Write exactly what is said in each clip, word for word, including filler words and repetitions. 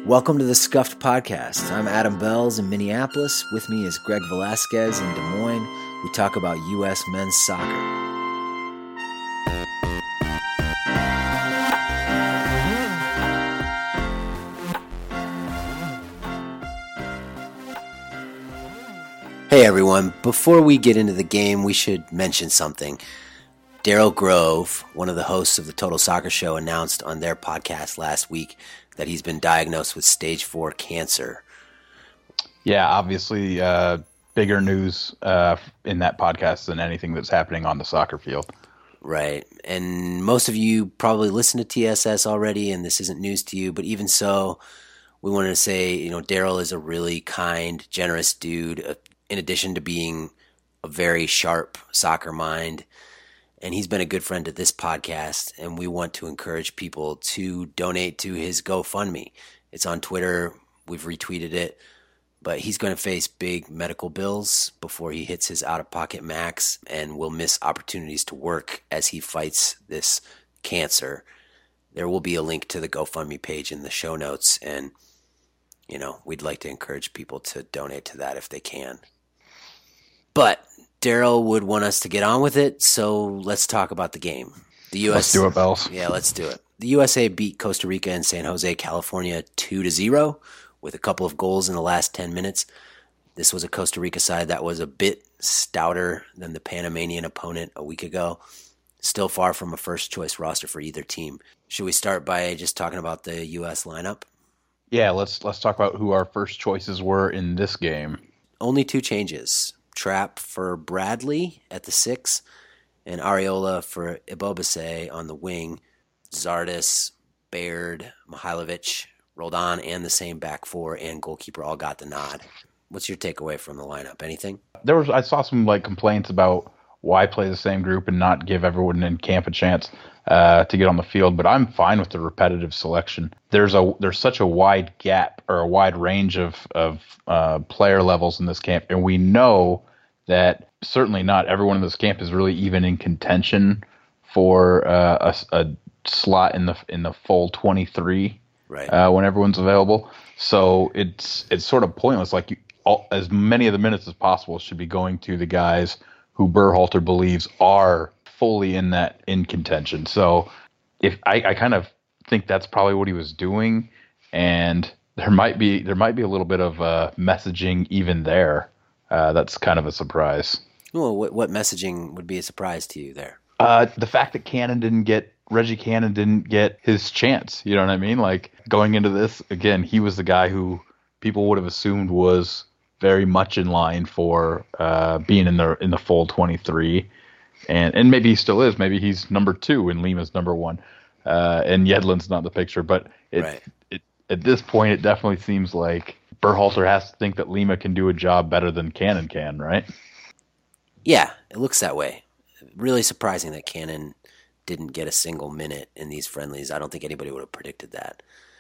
Welcome to the Scuffed Podcast. I'm Adam Bells in Minneapolis. With me is Greg Velasquez in Des Moines. We talk about U S men's soccer. Hey everyone, before we get into the game, we should mention something. Daryl Grove, one of the hosts of the Total Soccer Show, announced on their podcast last week that he's been diagnosed with stage four cancer. Yeah, obviously uh, bigger news uh, in that podcast than anything that's happening on the soccer field. Right. And most of you probably listen to T S S already, and this isn't news to you. But even so, we wanted to say, you know, Daryl is a really kind, generous dude, uh, in addition to being a very sharp soccer mind. And he's been a good friend to this podcast, and we want to encourage people to donate to his GoFundMe. It's on Twitter. We've retweeted it. But he's going to face big medical bills before he hits his out-of-pocket max and will miss opportunities to work as he fights this cancer. There will be a link to the GoFundMe page in the show notes, and, you know, we'd like to encourage people to donate to that if they can. But Daryl would want us to get on with it, so let's talk about the game. The U S Let's do it, Bells. Yeah, let's do it. The U S A beat Costa Rica and San Jose, California two to zero with a couple of goals in the last ten minutes. This was a Costa Rica side that was a bit stouter than the Panamanian opponent a week ago. Still far from a first-choice roster for either team. Should we start by just talking about the U S lineup? Yeah, let's let's talk about who our first choices were in this game. Only two changes. Trapp for Bradley at the six, and Areola for Ibobase on the wing. Zardes, Baird, Mihailovic, Roldan, and the same back four and goalkeeper all got the nod. What's your takeaway from the lineup? Anything? There was I saw some like complaints about why play the same group and not give everyone in camp a chance uh, to get on the field, but I'm fine with the repetitive selection. There's a there's such a wide gap or a wide range of of uh, player levels in this camp, and we know that certainly not everyone in this camp is really even in contention for uh, a, a slot in the in the full twenty-three. Right. Uh, when everyone's available. So it's it's sort of pointless. Like you, all, as many of the minutes as possible should be going to the guys who Berhalter believes are fully in that in contention. So if I, I kind of think that's probably what he was doing, and there might be there might be a little bit of uh, messaging even there. Uh, that's kind of a surprise. Well, what, what messaging would be a surprise to you there? Uh, the fact that Cannon didn't get Reggie Cannon didn't get his chance. You know what I mean? Like going into this again, he was the guy who people would have assumed was very much in line for uh, being in the in the full twenty-three, and and maybe he still is. Maybe he's number two and Lima's number one, uh, and Yedlin's not in the picture. But it, right. it at this point, it definitely seems like Berhalter has to think that Lima can do a job better than Cannon can, right? Yeah, it looks that way. Really surprising that Cannon didn't get a single minute in these friendlies. I don't think anybody would have predicted that.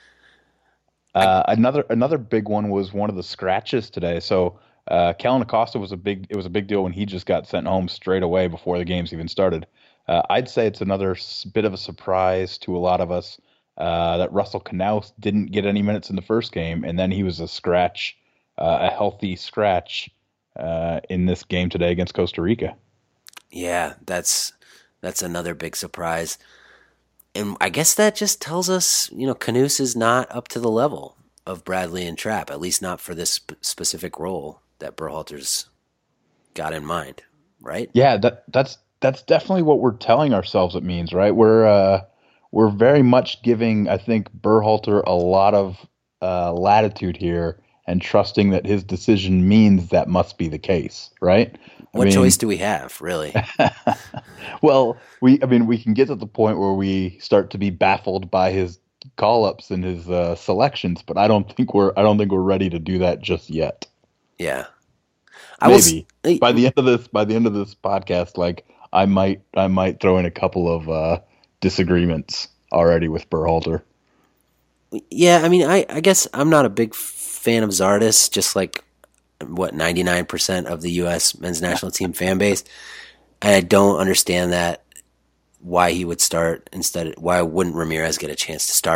Uh, another another big one was one of the scratches today. So uh, Kellen Acosta was a big it was a big deal when he just got sent home straight away before the games even started. Uh, I'd say it's another bit of a surprise to a lot of us uh, that Russell Knaus didn't get any minutes in the first game, and then he was a scratch, uh, a healthy scratch uh, in this game today against Costa Rica. Yeah, that's that's another big surprise. And I guess that just tells us, you know, Knaus is not up to the level of Bradley and Trapp, at least not for this sp- specific role that Berhalter's got in mind, right? Yeah, that that's that's definitely what we're telling ourselves it means, right? We're uh, we're very much giving, I think, Berhalter a lot of uh, latitude here and trusting that his decision means that must be the case, right? What I mean, choice do we have, really? well, we I mean, we can get to the point where we start to be baffled by his call-ups and his uh, selections, but I don't think we're I don't think we're ready to do that just yet. Yeah, I maybe was, by the end of this by the end of this podcast, like I might I might throw in a couple of uh, disagreements already with Berhalter. Yeah, I mean, I, I guess I'm not a big fan of Zardes, just like what ninety-nine percent of the U S men's national team fan base. And I don't understand that why he would start instead. Why wouldn't Ramirez get a chance to start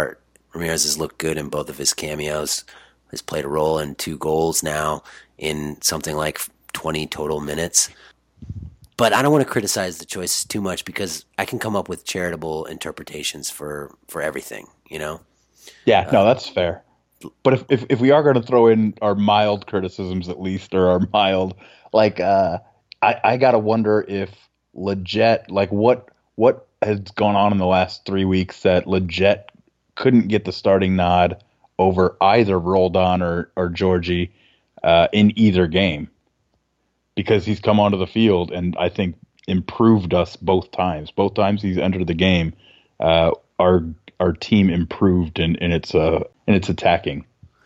Ramirez has looked good in both of his cameos. Has played a role in two goals now in something like twenty total minutes. But I don't want to criticize the choices too much because I can come up with charitable interpretations for, for everything, you know? Yeah, no, that's fair. But if, if, if we are going to throw in our mild criticisms at least, or our mild, like, uh, I, I got to wonder if Lletget, like what what has gone on in the last three weeks that Lletget couldn't get the starting nod over either Roldan or, or Georgie uh, in either game. Because he's come onto the field and I think improved us both times. Both times he's entered the game, uh, our our team improved in, in its uh, in its attacking.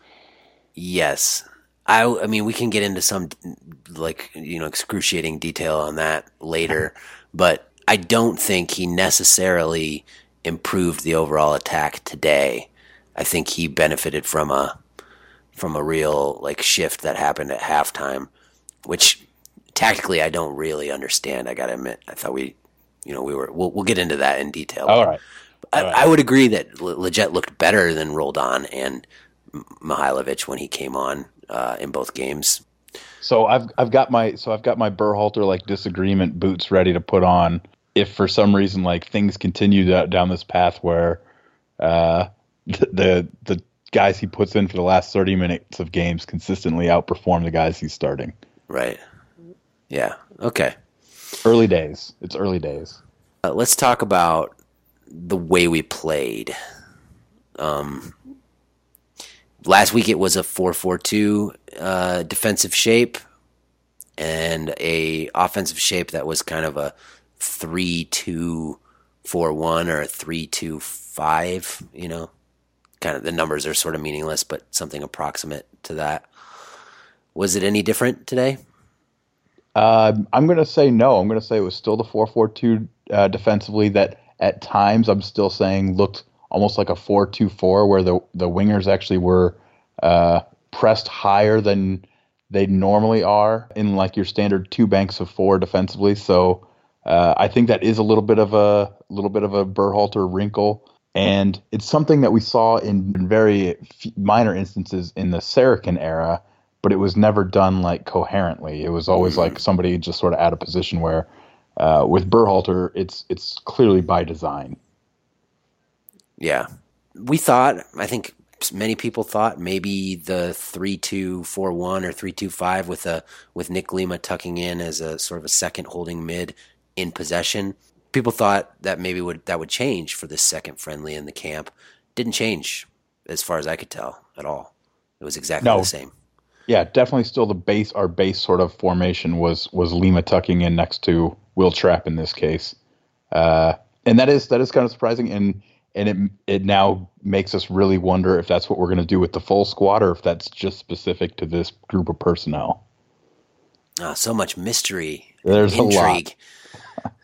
Yes, I. I mean, we can get into some like you know excruciating detail on that later, but I don't think he necessarily improved the overall attack today. I think he benefited from a from a real like shift that happened at halftime, which. Tactically, I don't really understand. I gotta admit, I thought we, you know, we were. We'll, we'll get into that in detail. All right. I, All right. I would agree that Lletget looked better than Roldan and Mihailovic when he came on uh, in both games. So I've I've got my so I've got my Berhalter like disagreement boots ready to put on if for some reason like things continue that, down this path where uh, the, the the guys he puts in for the last thirty minutes of games consistently outperform the guys he's starting. Right. Yeah. Okay. Early days. It's early days. Uh, let's talk about the way we played. Um, last week it was a four four two uh, defensive shape and a offensive shape that was kind of a three two four one or a three two five, you know. Kind of the numbers are sort of meaningless, but something approximate to that. Was it any different today? Uh, I'm going to say no. I'm going to say it was still the four four two uh, defensively that at times I'm still saying looked almost like a four two four where the, the wingers actually were uh, pressed higher than they normally are in like your standard two banks of four defensively. So uh, I think that is a little bit of a little bit of a Berhalter wrinkle. And it's something that we saw in very minor instances in the Saracen era, but it was never done like coherently. It was always like somebody just sort of out of position where uh, with Berhalter, it's it's clearly by design. Yeah. We thought, I think many people thought maybe the three two four one or three two five with a with Nick Lima tucking in as a sort of a second holding mid in possession. People thought that maybe would that would change for this second friendly in the camp. Didn't change as far as I could tell at all. It was exactly No. the same. Yeah, definitely still the base, our base sort of formation was was Lima tucking in next to Will Trapp in this case. Uh, and that is that is kind of surprising, and and it it now makes us really wonder if that's what we're going to do with the full squad or if that's just specific to this group of personnel. Oh, so much mystery. There's intrigue. a lot.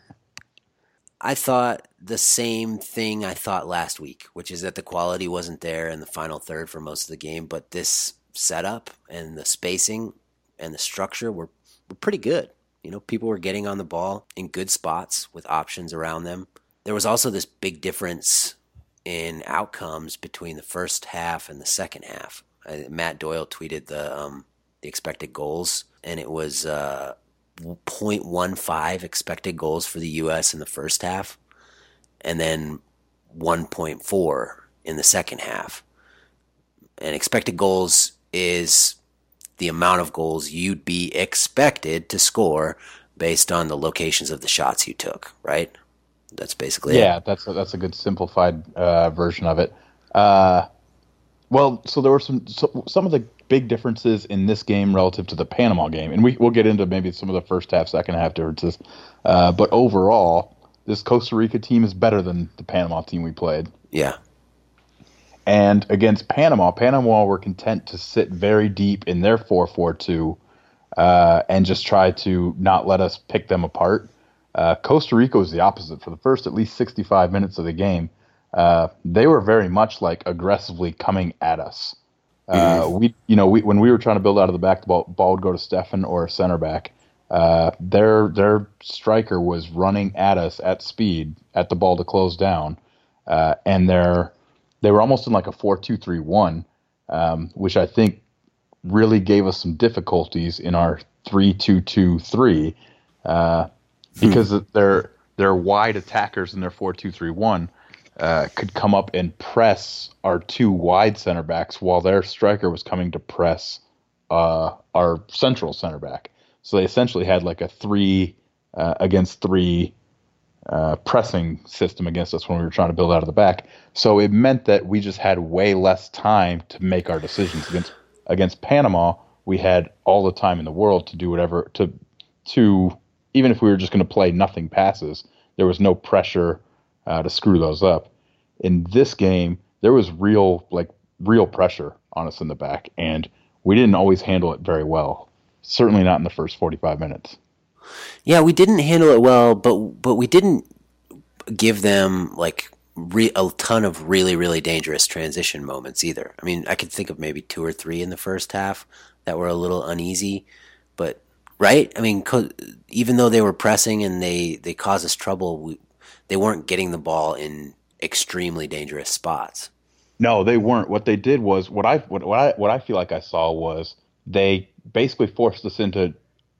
I thought the same thing I thought last week, which is that the quality wasn't there in the final third for most of the game, but this setup and the spacing and the structure were, were pretty good. You know, people were getting on the ball in good spots with options around them. There was also this big difference in outcomes between the first half and the second half. Uh, Matt Doyle tweeted the um, the expected goals, and it was uh, zero point one five expected goals for the U S in the first half, and then one point four in the second half. And expected goals is the amount of goals you'd be expected to score based on the locations of the shots you took, right? That's basically yeah, it. that's a, that's a good simplified uh, version of it. Uh, well, so there were some so, some of the big differences in this game relative to the Panama game, and we we'll get into maybe some of the first half, second half differences. Uh, but overall, this Costa Rica team is better than the Panama team we played. Yeah. And against Panama, Panama were content to sit very deep in their four four two uh, and just try to not let us pick them apart. Uh, Costa Rica was the opposite. For the first at least sixty-five minutes of the game, uh, they were very much like aggressively coming at us. Uh, mm-hmm. We, you know, we when we were trying to build out of the back, the ball, ball would go to Stefan or a center back. Uh, their their striker was running at us at speed at the ball to close down, uh, and their they were almost in like a four two three one, um, which I think really gave us some difficulties in our three two two three, uh, because their their wide attackers in their four two three one uh, could come up and press our two wide center backs while their striker was coming to press uh, our central center back. So they essentially had like a three uh, against three uh, pressing system against us when we were trying to build out of the back. So it meant that we just had way less time to make our decisions. Against against Panama, we had all the time in the world to do whatever to to even if we were just going to play nothing passes, there was no pressure uh, to screw those up. In this game, there was real like real pressure on us in the back, and we didn't always handle it very well. Certainly not in the first forty-five minutes. Yeah, we didn't handle it well, but but we didn't give them like re- a ton of really really dangerous transition moments either. I mean, I could think of maybe two or three in the first half that were a little uneasy, but right? I mean, co- even though they were pressing and they they caused us trouble, we, they weren't getting the ball in extremely dangerous spots. No, they weren't. What they did was what I what, what I what I feel like I saw was they basically forced us into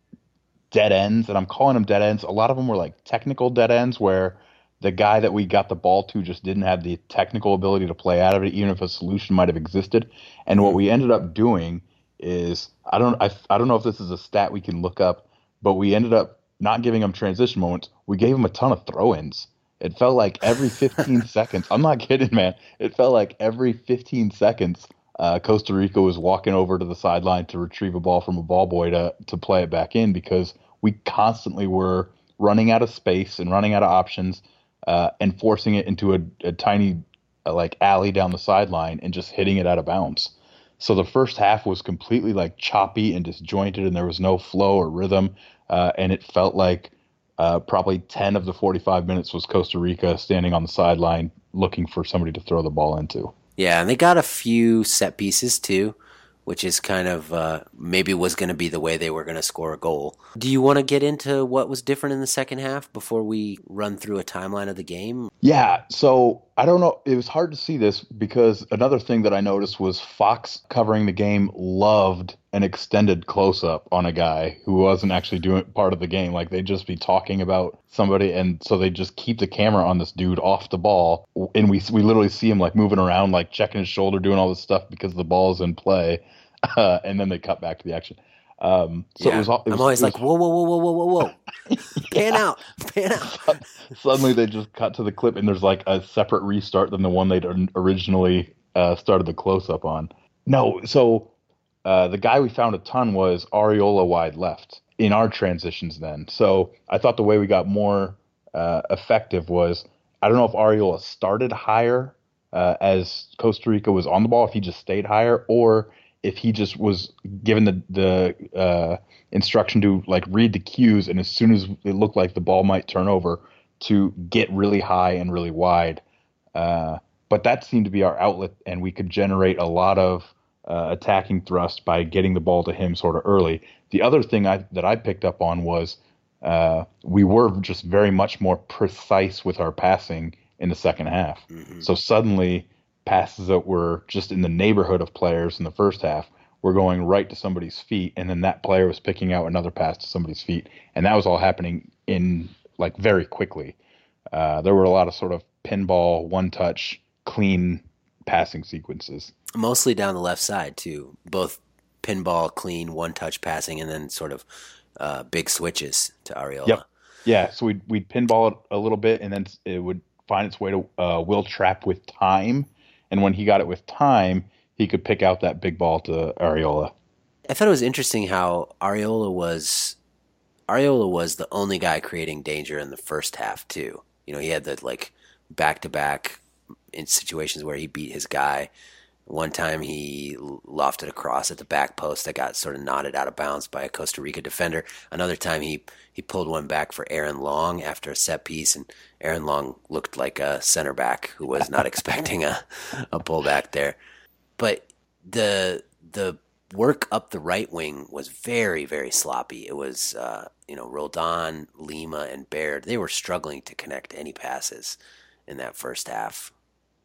dead ends, and I'm calling them dead ends. A lot of them were like technical dead ends where the guy that we got the ball to just didn't have the technical ability to play out of it, even if a solution might have existed. And mm-hmm. what we ended up doing is I don't I, I don't know if this is a stat we can look up, but we ended up not giving them transition moments. We gave them a ton of throw-ins. It felt like every fifteen seconds. I'm not kidding, man. It felt like every fifteen seconds, uh, Costa Rica was walking over to the sideline to retrieve a ball from a ball boy to to play it back in, because we constantly were running out of space and running out of options, uh, and forcing it into a, a tiny uh, like alley down the sideline and just hitting it out of bounds. So the first half was completely like choppy and disjointed, and there was no flow or rhythm, uh, and it felt like Uh, probably ten of the forty-five minutes was Costa Rica standing on the sideline looking for somebody to throw the ball into. Yeah, and they got a few set pieces too, which is kind of uh, maybe was going to be the way they were going to score a goal. Do you want to get into what was different in the second half before we run through a timeline of the game? Yeah, so I don't know. It was hard to see this because another thing that I noticed was Fox covering the game loved an extended close-up on a guy who wasn't actually doing part of the game. Like, they'd just be talking about somebody, and so they just keep the camera on this dude off the ball, and we we literally see him like moving around, like checking his shoulder, doing all this stuff because the ball's in play, uh, and then they cut back to the action. Um, so yeah. it was, it was, I'm always it was, like, whoa, whoa, whoa, whoa, whoa, whoa, whoa. Pan out, pan out. Suddenly they just cut to the clip, and there's like a separate restart than the one they'd originally uh, started the close-up on. No, so uh, the guy we found a ton was Areola wide left in our transitions then. So I thought the way we got more uh, effective was, I don't know if Areola started higher uh, as Costa Rica was on the ball, if he just stayed higher, or if he just was given the the uh, instruction to like read the cues, and as soon as it looked like the ball might turn over, to get really high and really wide. Uh, but that seemed to be our outlet, and we could generate a lot of uh, attacking thrust by getting the ball to him sort of early. The other thing I, that I picked up on was uh, we were just very much more precise with our passing in the second half. Mm-hmm. So suddenly passes that were just in the neighborhood of players in the first half were going right to somebody's feet, and then that player was picking out another pass to somebody's feet, and that was all happening in like very quickly. Uh, there were a lot of sort of pinball, one-touch, clean passing sequences. Mostly down the left side too, both pinball, clean, one-touch passing, and then sort of uh, big switches to Areola. Yep. Yeah, so we'd, we'd pinball it a little bit, and then it would find its way to uh, Will Trapp with time. And when he got it with time, he could pick out that big ball to Areola. I thought it was interesting how Areola was Areola was the only guy creating danger in the first half too. You know, he had the like back-to-back in situations where he beat his guy. One time he lofted a cross at the back post that got sort of knotted out of bounds by a Costa Rica defender. Another time he, he pulled one back for Aaron Long after a set piece, and Aaron Long looked like a center back who was not expecting a, a pullback there. But the the work up the right wing was very, very sloppy. It was, uh, you know, Roldan, Lima, and Baird. They were struggling to connect any passes in that first half.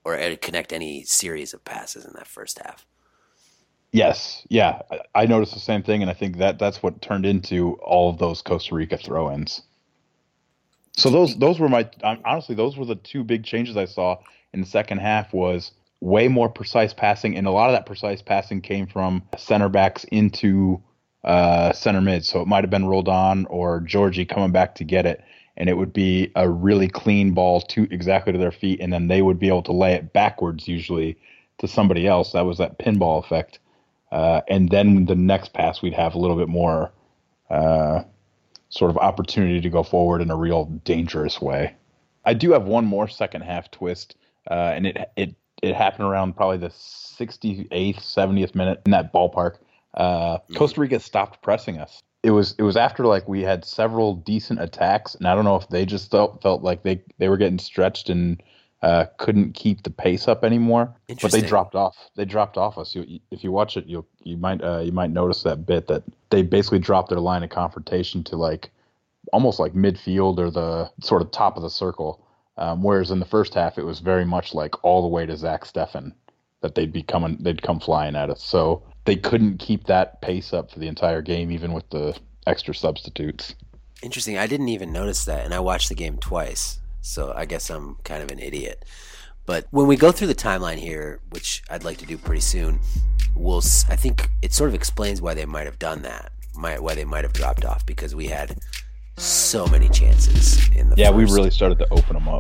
or connect any series of passes in that first half. Yes, yeah, I, I noticed the same thing, and I think that that's what turned into all of those Costa Rica throw-ins. So those those were my honestly those were the two big changes I saw in the second half. Was way more precise passing, and a lot of that precise passing came from center backs into uh, center mid. So it might have been Roldan or Georgie coming back to get it, and it would be a really clean ball to exactly to their feet, and then they would be able to lay it backwards usually to somebody else. That was that pinball effect. Uh, and then the next pass, we'd have a little bit more uh, sort of opportunity to go forward in a real dangerous way. I do have one more second half twist, uh, and it it it happened around probably the sixty-eighth, seventieth minute in that ballpark. Uh, Costa Rica stopped pressing us. It was it was after like we had several decent attacks, and I don't know if they just felt felt like they they were getting stretched and uh, couldn't keep the pace up anymore. But they dropped off. They dropped off us. You, if you watch it, you you might uh, you might notice that bit that they basically dropped their line of confrontation to like almost like midfield or the sort of top of the circle. Um, whereas in the first half, it was very much like all the way to Zach Steffen that they'd be coming, they'd come flying at us. So they couldn't keep that pace up for the entire game, even with the extra substitutes. Interesting. I didn't even notice that, and I watched the game twice. So I guess I'm kind of an idiot. But when we go through the timeline here, which I'd like to do pretty soon, we'll, I think it sort of explains why they might have done that, might, why they might have dropped off, because we had so many chances in the yeah, first. we really started to open them up.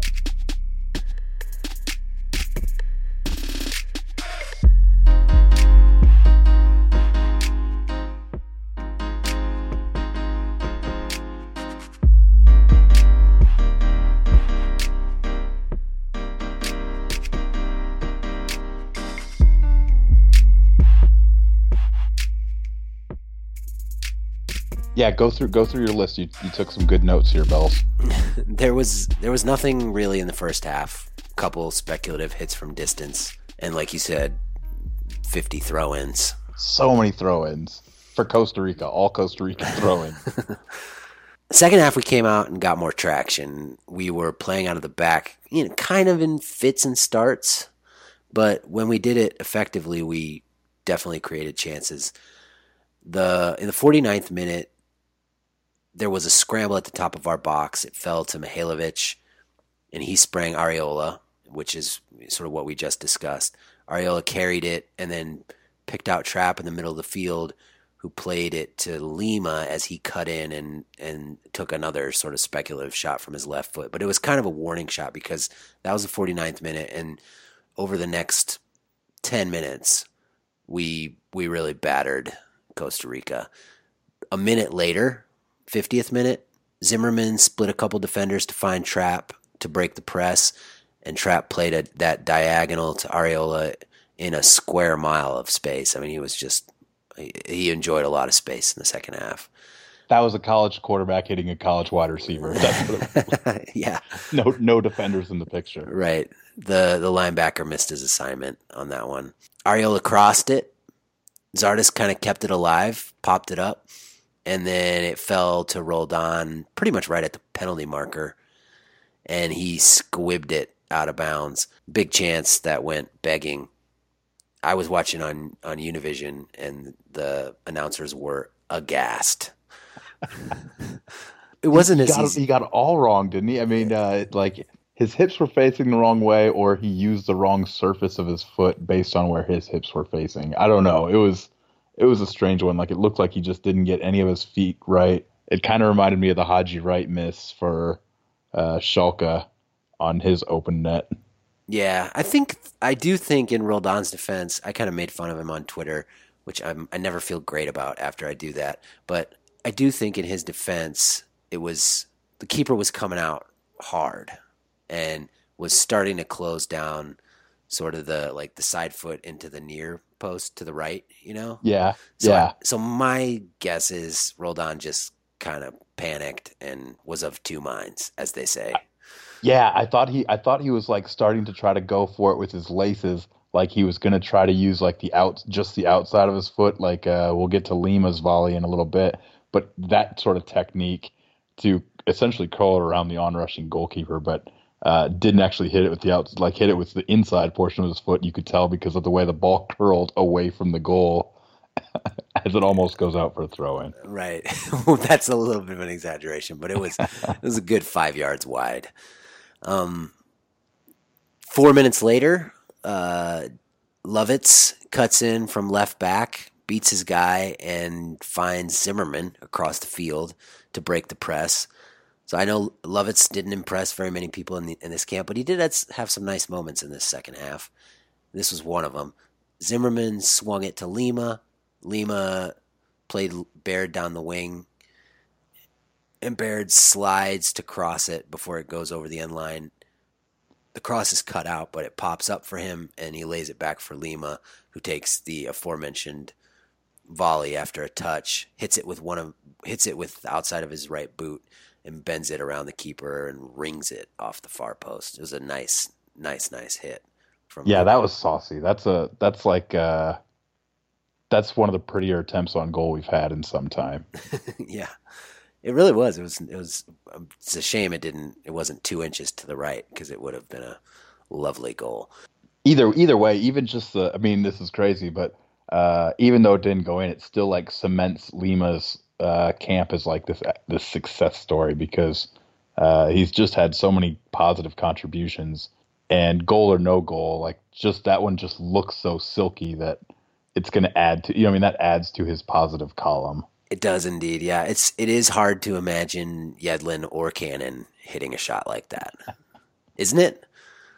Yeah, go through go through your list. You you took some good notes here, Bells. there was there was nothing really in the first half. A couple speculative hits from distance, and like you said, fifty throw-ins. So many throw-ins for Costa Rica. All Costa Rica throw-ins. Second half, we came out and got more traction. We were playing out of the back, you know, kind of in fits and starts, but when we did it effectively, we definitely created chances. The in the forty-ninth minute, there was a scramble at the top of our box. It fell to Mihailovic, and he sprang Areola, which is sort of what we just discussed. Areola carried it and then picked out Trapp in the middle of the field, who played it to Lima as he cut in and, and took another sort of speculative shot from his left foot. But it was kind of a warning shot because that was the forty-ninth minute, and over the next ten minutes, we we really battered Costa Rica. A minute later, fiftieth minute, Zimmerman split a couple defenders to find Trapp to break the press, and Trapp played a, that diagonal to Areola in a square mile of space. I mean, he was just, he enjoyed a lot of space in the second half. That was a college quarterback hitting a college wide receiver. That's what it, yeah. No no defenders in the picture. Right. The, the linebacker missed his assignment on that one. Areola crossed it. Zardes kind of kept it alive, popped it up, and then it fell to Roldan pretty much right at the penalty marker, and he squibbed it out of bounds. Big chance that went begging. I was watching on, on Univision, and the announcers were aghast. It wasn't he as got, easy. He got it all wrong, didn't he? I mean, uh, like his hips were facing the wrong way, or he used the wrong surface of his foot based on where his hips were facing. I don't know. It was it was a strange one. Like it looked like he just didn't get any of his feet right. It kind of reminded me of the Haji Wright miss for uh, Schalke on his open net. Yeah, I think I do think in Roldan's defense, I kind of made fun of him on Twitter, which I'm, I never feel great about after I do that. But I do think in his defense, it was the keeper was coming out hard and was starting to close down sort of the like the side foot into the near post to the right, you know? Yeah. So yeah. I, so my guess is Roldan just kind of panicked and was of two minds, as they say. Yeah, I thought he I thought he was like starting to try to go for it with his laces, like he was going to try to use like the out just the outside of his foot, like uh, we'll get to Lima's volley in a little bit, but that sort of technique to essentially curl it around the onrushing goalkeeper, but uh, didn't actually hit it with the out, like hit it with the inside portion of his foot. You could tell because of the way the ball curled away from the goal as it almost goes out for a throw in. Right. Well, that's a little bit of an exaggeration, but it was it was a good five yards wide. Um, four minutes later, uh, Lovitz cuts in from left back, beats his guy, and finds Zimmerman across the field to break the press. So I know Lovitz didn't impress very many people in, the, in this camp, but he did have some nice moments in this second half. This was one of them. Zimmerman swung it to Lima. Lima played Baird down the wing, and Baird slides to cross it before it goes over the end line. The cross is cut out, but it pops up for him, and he lays it back for Lima, who takes the aforementioned volley after a touch, hits it with one of hits it with the outside of his right boot, and bends it around the keeper and rings it off the far post. It was a nice, nice, nice hit. From yeah, Lima. That was saucy. That's a that's like uh, that's one of the prettier attempts on goal we've had in some time. Yeah. It really was. It was. It was. It's a shame it didn't. It wasn't two inches to the right because it would have been a lovely goal. Either either way, even just the. I mean, this is crazy, but uh, even though it didn't go in, it still like cements Lima's uh, camp as like this this success story because uh, he's just had so many positive contributions, and goal or no goal, like just that one just looks so silky that it's going to add to. You know, I mean, that adds to his positive column. It does indeed, yeah. It's it is hard to imagine Yedlin or Cannon hitting a shot like that, isn't it?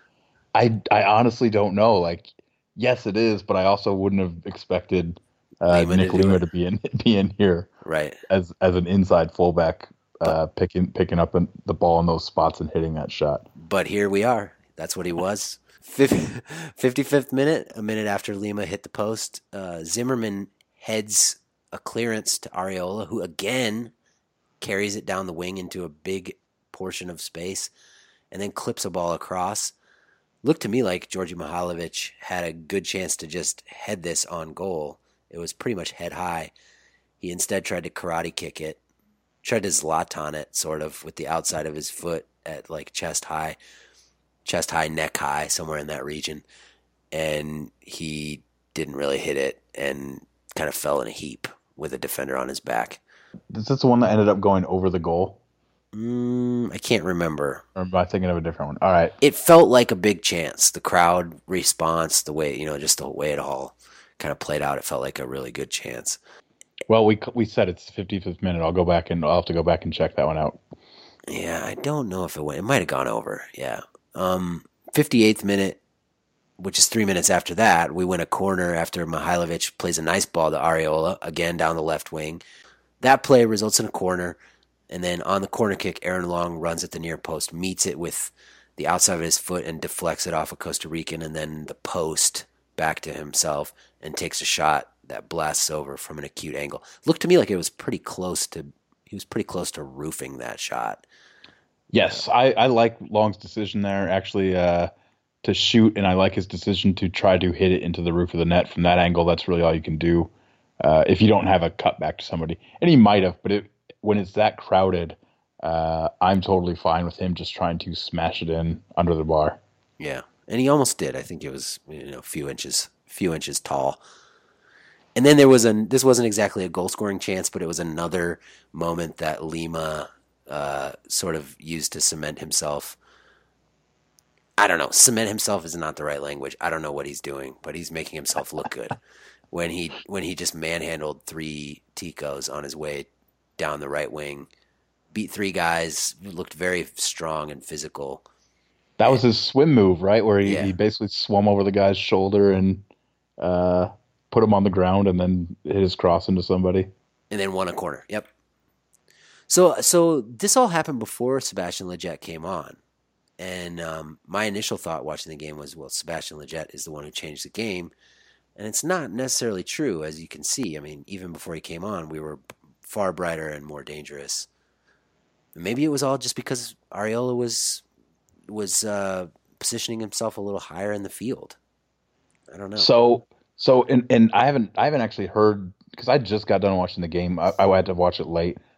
I I honestly don't know. Like, yes, it is, but I also wouldn't have expected uh, Lima Nick to Lima to be in be in here, right? As as an inside fullback, uh, but, picking picking up the ball in those spots and hitting that shot. But here we are. That's what he was. fifty-fifth minute, a minute after Lima hit the post, uh, Zimmerman heads a clearance to Arriola, who again carries it down the wing into a big portion of space and then clips a ball across. Looked to me like Djordje Mihailovic had a good chance to just head this on goal. It was pretty much head high. He instead tried to karate kick it, tried to Zlatan it sort of with the outside of his foot at like chest high, chest high, neck high, somewhere in that region. And he didn't really hit it and kind of fell in a heap with a defender on his back. Is this the one that ended up going over the goal? Mm, I can't remember. Or am I thinking of a different one? All right. It felt like a big chance. The crowd response, the way, you know, just the way it all kind of played out, it felt like a really good chance. Well, we we said it's the fifty-fifth minute. I'll go back and I'll have to go back and check that one out. Yeah, I don't know if it went. It might have gone over. Yeah. Um, fifty-eighth minute, which is three minutes after that, we win a corner after Mihailovic plays a nice ball to Arriola, again down the left wing. That play results in a corner, and then on the corner kick, Aaron Long runs at the near post, meets it with the outside of his foot and deflects it off a Costa Rican, and then the post back to himself and takes a shot that blasts over from an acute angle. Looked to me like it was pretty close to, he was pretty close to roofing that shot. Yes, I, I like Long's decision there, actually, uh, to shoot, and I like his decision to try to hit it into the roof of the net from that angle. That's really all you can do uh, if you don't have a cut back to somebody. And he might have, but it, when it's that crowded, uh, I'm totally fine with him just trying to smash it in under the bar. Yeah, and he almost did. I think it was, you know, a few inches, few inches tall. And then there was a. This wasn't exactly a goal scoring chance, but it was another moment that Lima uh, sort of used to cement himself. I don't know. Cement himself is not the right language. I don't know what he's doing, but he's making himself look good when he when he just manhandled three Ticos on his way down the right wing, beat three guys, looked very strong and physical. That was his swim move, right? Where he, yeah. he basically swum over the guy's shoulder and uh, put him on the ground and then hit his cross into somebody. And then won a corner. Yep. So so this all happened before Sebastian Lletget came on. And um, my initial thought watching the game was, well, Sebastian Lletget is the one who changed the game. And it's not necessarily true, as you can see. I mean, even before he came on, we were far brighter and more dangerous. Maybe it was all just because Arriola was was uh, positioning himself a little higher in the field. I don't know. So, so, and, and I haven't, I haven't actually heard, because I just got done watching the game. I, I had to watch it late.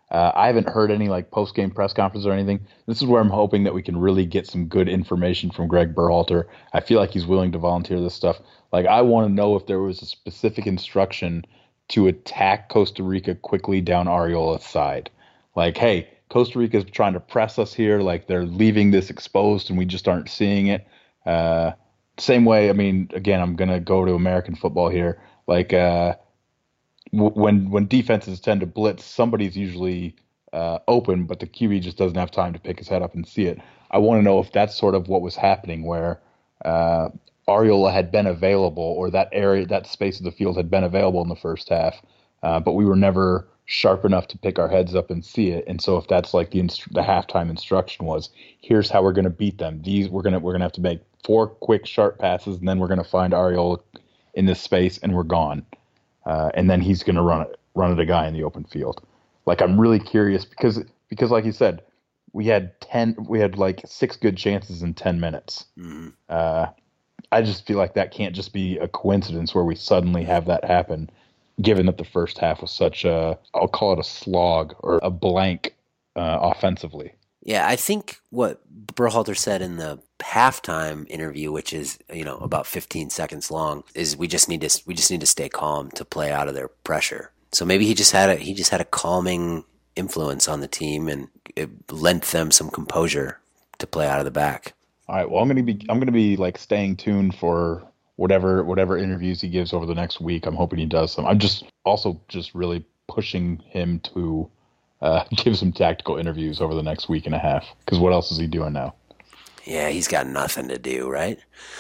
Uh, I haven't heard any like post game press conference or anything. This is where I'm hoping that we can really get some good information from Greg Berhalter. I feel like he's willing to volunteer this stuff. Like I want to know if there was a specific instruction to attack Costa Rica quickly down Arriola's side. Like, hey, Costa Rica is trying to press us here. Like they're leaving this exposed and we just aren't seeing it. Uh, same way. I mean, again, I'm gonna go to American football here. Like. Uh, When when defenses tend to blitz, somebody's usually uh, open, but the Q B just doesn't have time to pick his head up and see it. I want to know if that's sort of what was happening, where uh, Arriola had been available, or that area, that space of the field had been available in the first half, uh, but we were never sharp enough to pick our heads up and see it. And so, if that's like the inst- the halftime instruction was, here's how we're going to beat them. These we're gonna we're gonna have to make four quick sharp passes, and then we're going to find Arriola in this space, and we're gone. Uh, and then he's going to run it, run at a guy in the open field. Like I'm really curious because because like you said, we had ten, we had like six good chances in ten minutes. Mm-hmm. Uh, I just feel like that can't just be a coincidence where we suddenly have that happen, given that the first half was such a, I'll call it a slog or a blank uh, offensively. Yeah, I think what Berhalter said in the halftime interview, which is, you know, about fifteen seconds long, is we just need to we just need to stay calm to play out of their pressure. So maybe he just had a he just had a calming influence on the team, and it lent them some composure to play out of the back. All right, well, I'm gonna be I'm gonna be like staying tuned for whatever whatever interviews he gives over the next week. I'm hoping he does some. I'm just also just really pushing him to. Uh, give some tactical interviews over the next week and a half. Because what else is he doing now? Yeah, he's got nothing to do, right?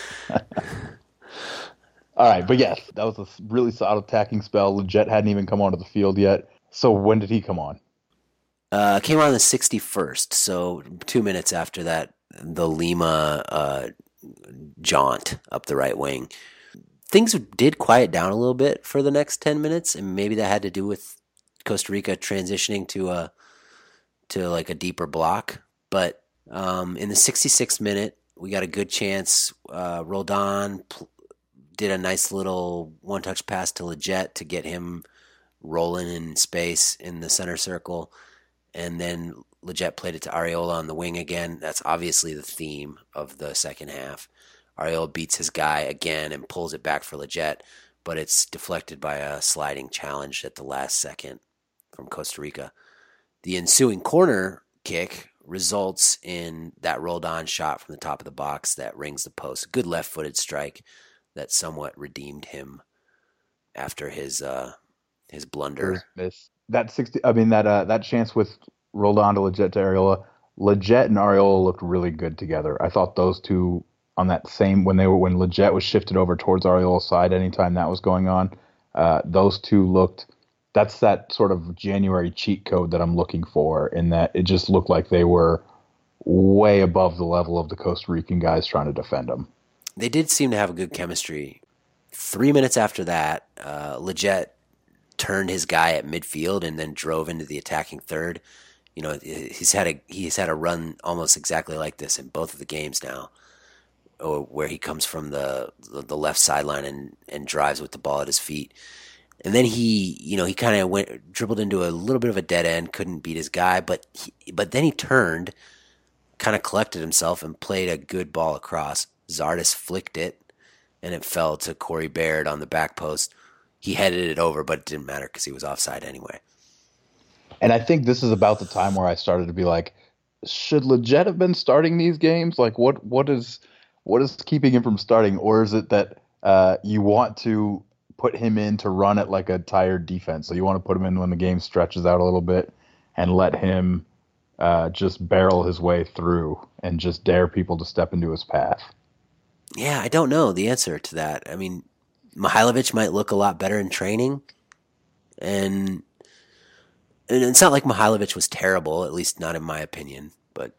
All right, but yes, that was a really solid attacking spell. Lletget hadn't even come onto the field yet. So when did he come on? Uh, came on the sixty-first, so two minutes after that, the Lima uh, jaunt up the right wing. Things did quiet down a little bit for the next ten minutes, and maybe that had to do with Costa Rica transitioning to a to like a deeper block, but um, in the sixty-sixth minute, we got a good chance. Uh, Roldan pl- did a nice little one-touch pass to Lletget to get him rolling in space in the center circle, and then Lletget played it to Arriola on the wing again. That's obviously the theme of the second half. Arriola beats his guy again and pulls it back for Lletget, but it's deflected by a sliding challenge at the last second from Costa Rica. The ensuing corner kick results in that Roldan shot from the top of the box that rings the post. Good left-footed strike that somewhat redeemed him after his uh, his blunder. Miss. That sixty. I mean that uh, that chance with Roldan to Lletget to Arriola. Lletget and Arriola looked really good together. I thought those two on that same when they were when Lletget was shifted over towards Arriola's side. Anytime that was going on, uh, those two looked. That's that sort of January cheat code that I'm looking for, in that it just looked like they were way above the level of the Costa Rican guys trying to defend them. They did seem to have a good chemistry. Three minutes after that, uh, Lletget turned his guy at midfield and then drove into the attacking third. You know, he's had a he's had a run almost exactly like this in both of the games now, where he comes from the the left sideline and, and drives with the ball at his feet. And then he, you know, he kind of went dribbled into a little bit of a dead end, couldn't beat his guy, but he, but then he turned, kind of collected himself and played a good ball across. Zardes flicked it, and it fell to Corey Baird on the back post. He headed it over, but it didn't matter because he was offside anyway. And I think this is about the time where I started to be like, should Lletget have been starting these games? Like, what what is what is keeping him from starting, or is it that uh, you want to put him in to run at like a tired defense? So you want to put him in when the game stretches out a little bit and let him uh, just barrel his way through and just dare people to step into his path. Yeah, I don't know the answer to that. I mean, Mihailovic might look a lot better in training, and, and it's not like Mihailovic was terrible, at least not in my opinion, but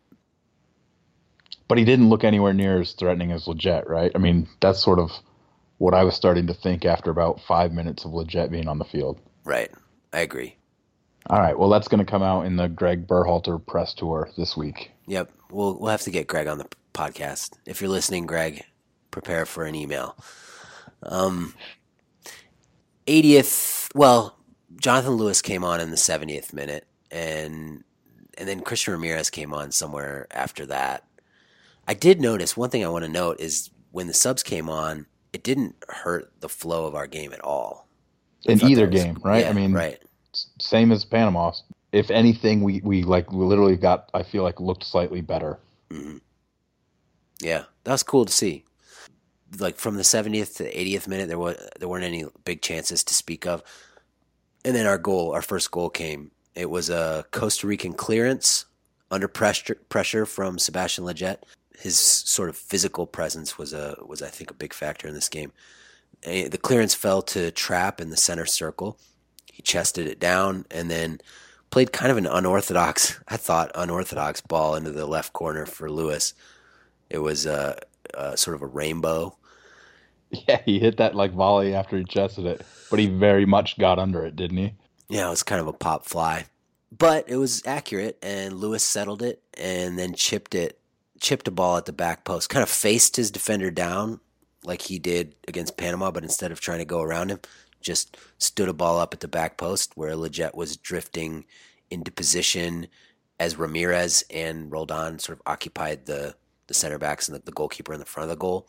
but he didn't look anywhere near as threatening as Lletget, right? I mean, that's sort of what I was starting to think after about five minutes of Lletget being on the field. Right. I agree. All right. Well, that's going to come out in the Greg Berhalter press tour this week. Yep. We'll we'll have to get Greg on the podcast. If you're listening, Greg, prepare for an email. Um, eightieth, well, Jonathan Lewis came on in the seventieth minute. and and then Christian Ramirez came on somewhere after that. I did notice one thing I want to note is when the subs came on, it didn't hurt the flow of our game at all. In either was, game, right? Yeah, I mean, right. Same as Panama. If anything, we, we like we literally got, I feel like, looked slightly better. Mm-hmm. Yeah, that was cool to see. Like from the seventieth to the eightieth minute, there was there weren't any big chances to speak of. And then our goal, our first goal came. It was a Costa Rican clearance under pressure pressure from Sebastian Lletget. His sort of physical presence was a was I think a big factor in this game. The clearance fell to Trapp in the center circle. He chested it down and then played kind of an unorthodox, I thought, unorthodox ball into the left corner for Lewis. It was a, a sort of a rainbow. Yeah, he hit that like volley after he chested it, but he very much got under it, didn't he? Yeah, it was kind of a pop fly. But it was accurate, and Lewis settled it and then chipped it, chipped a ball at the back post, kind of faced his defender down like he did against Panama, but instead of trying to go around him, just stood a ball up at the back post where Lletget was drifting into position as Ramirez and Roldan sort of occupied the, the center backs and the, the goalkeeper in the front of the goal.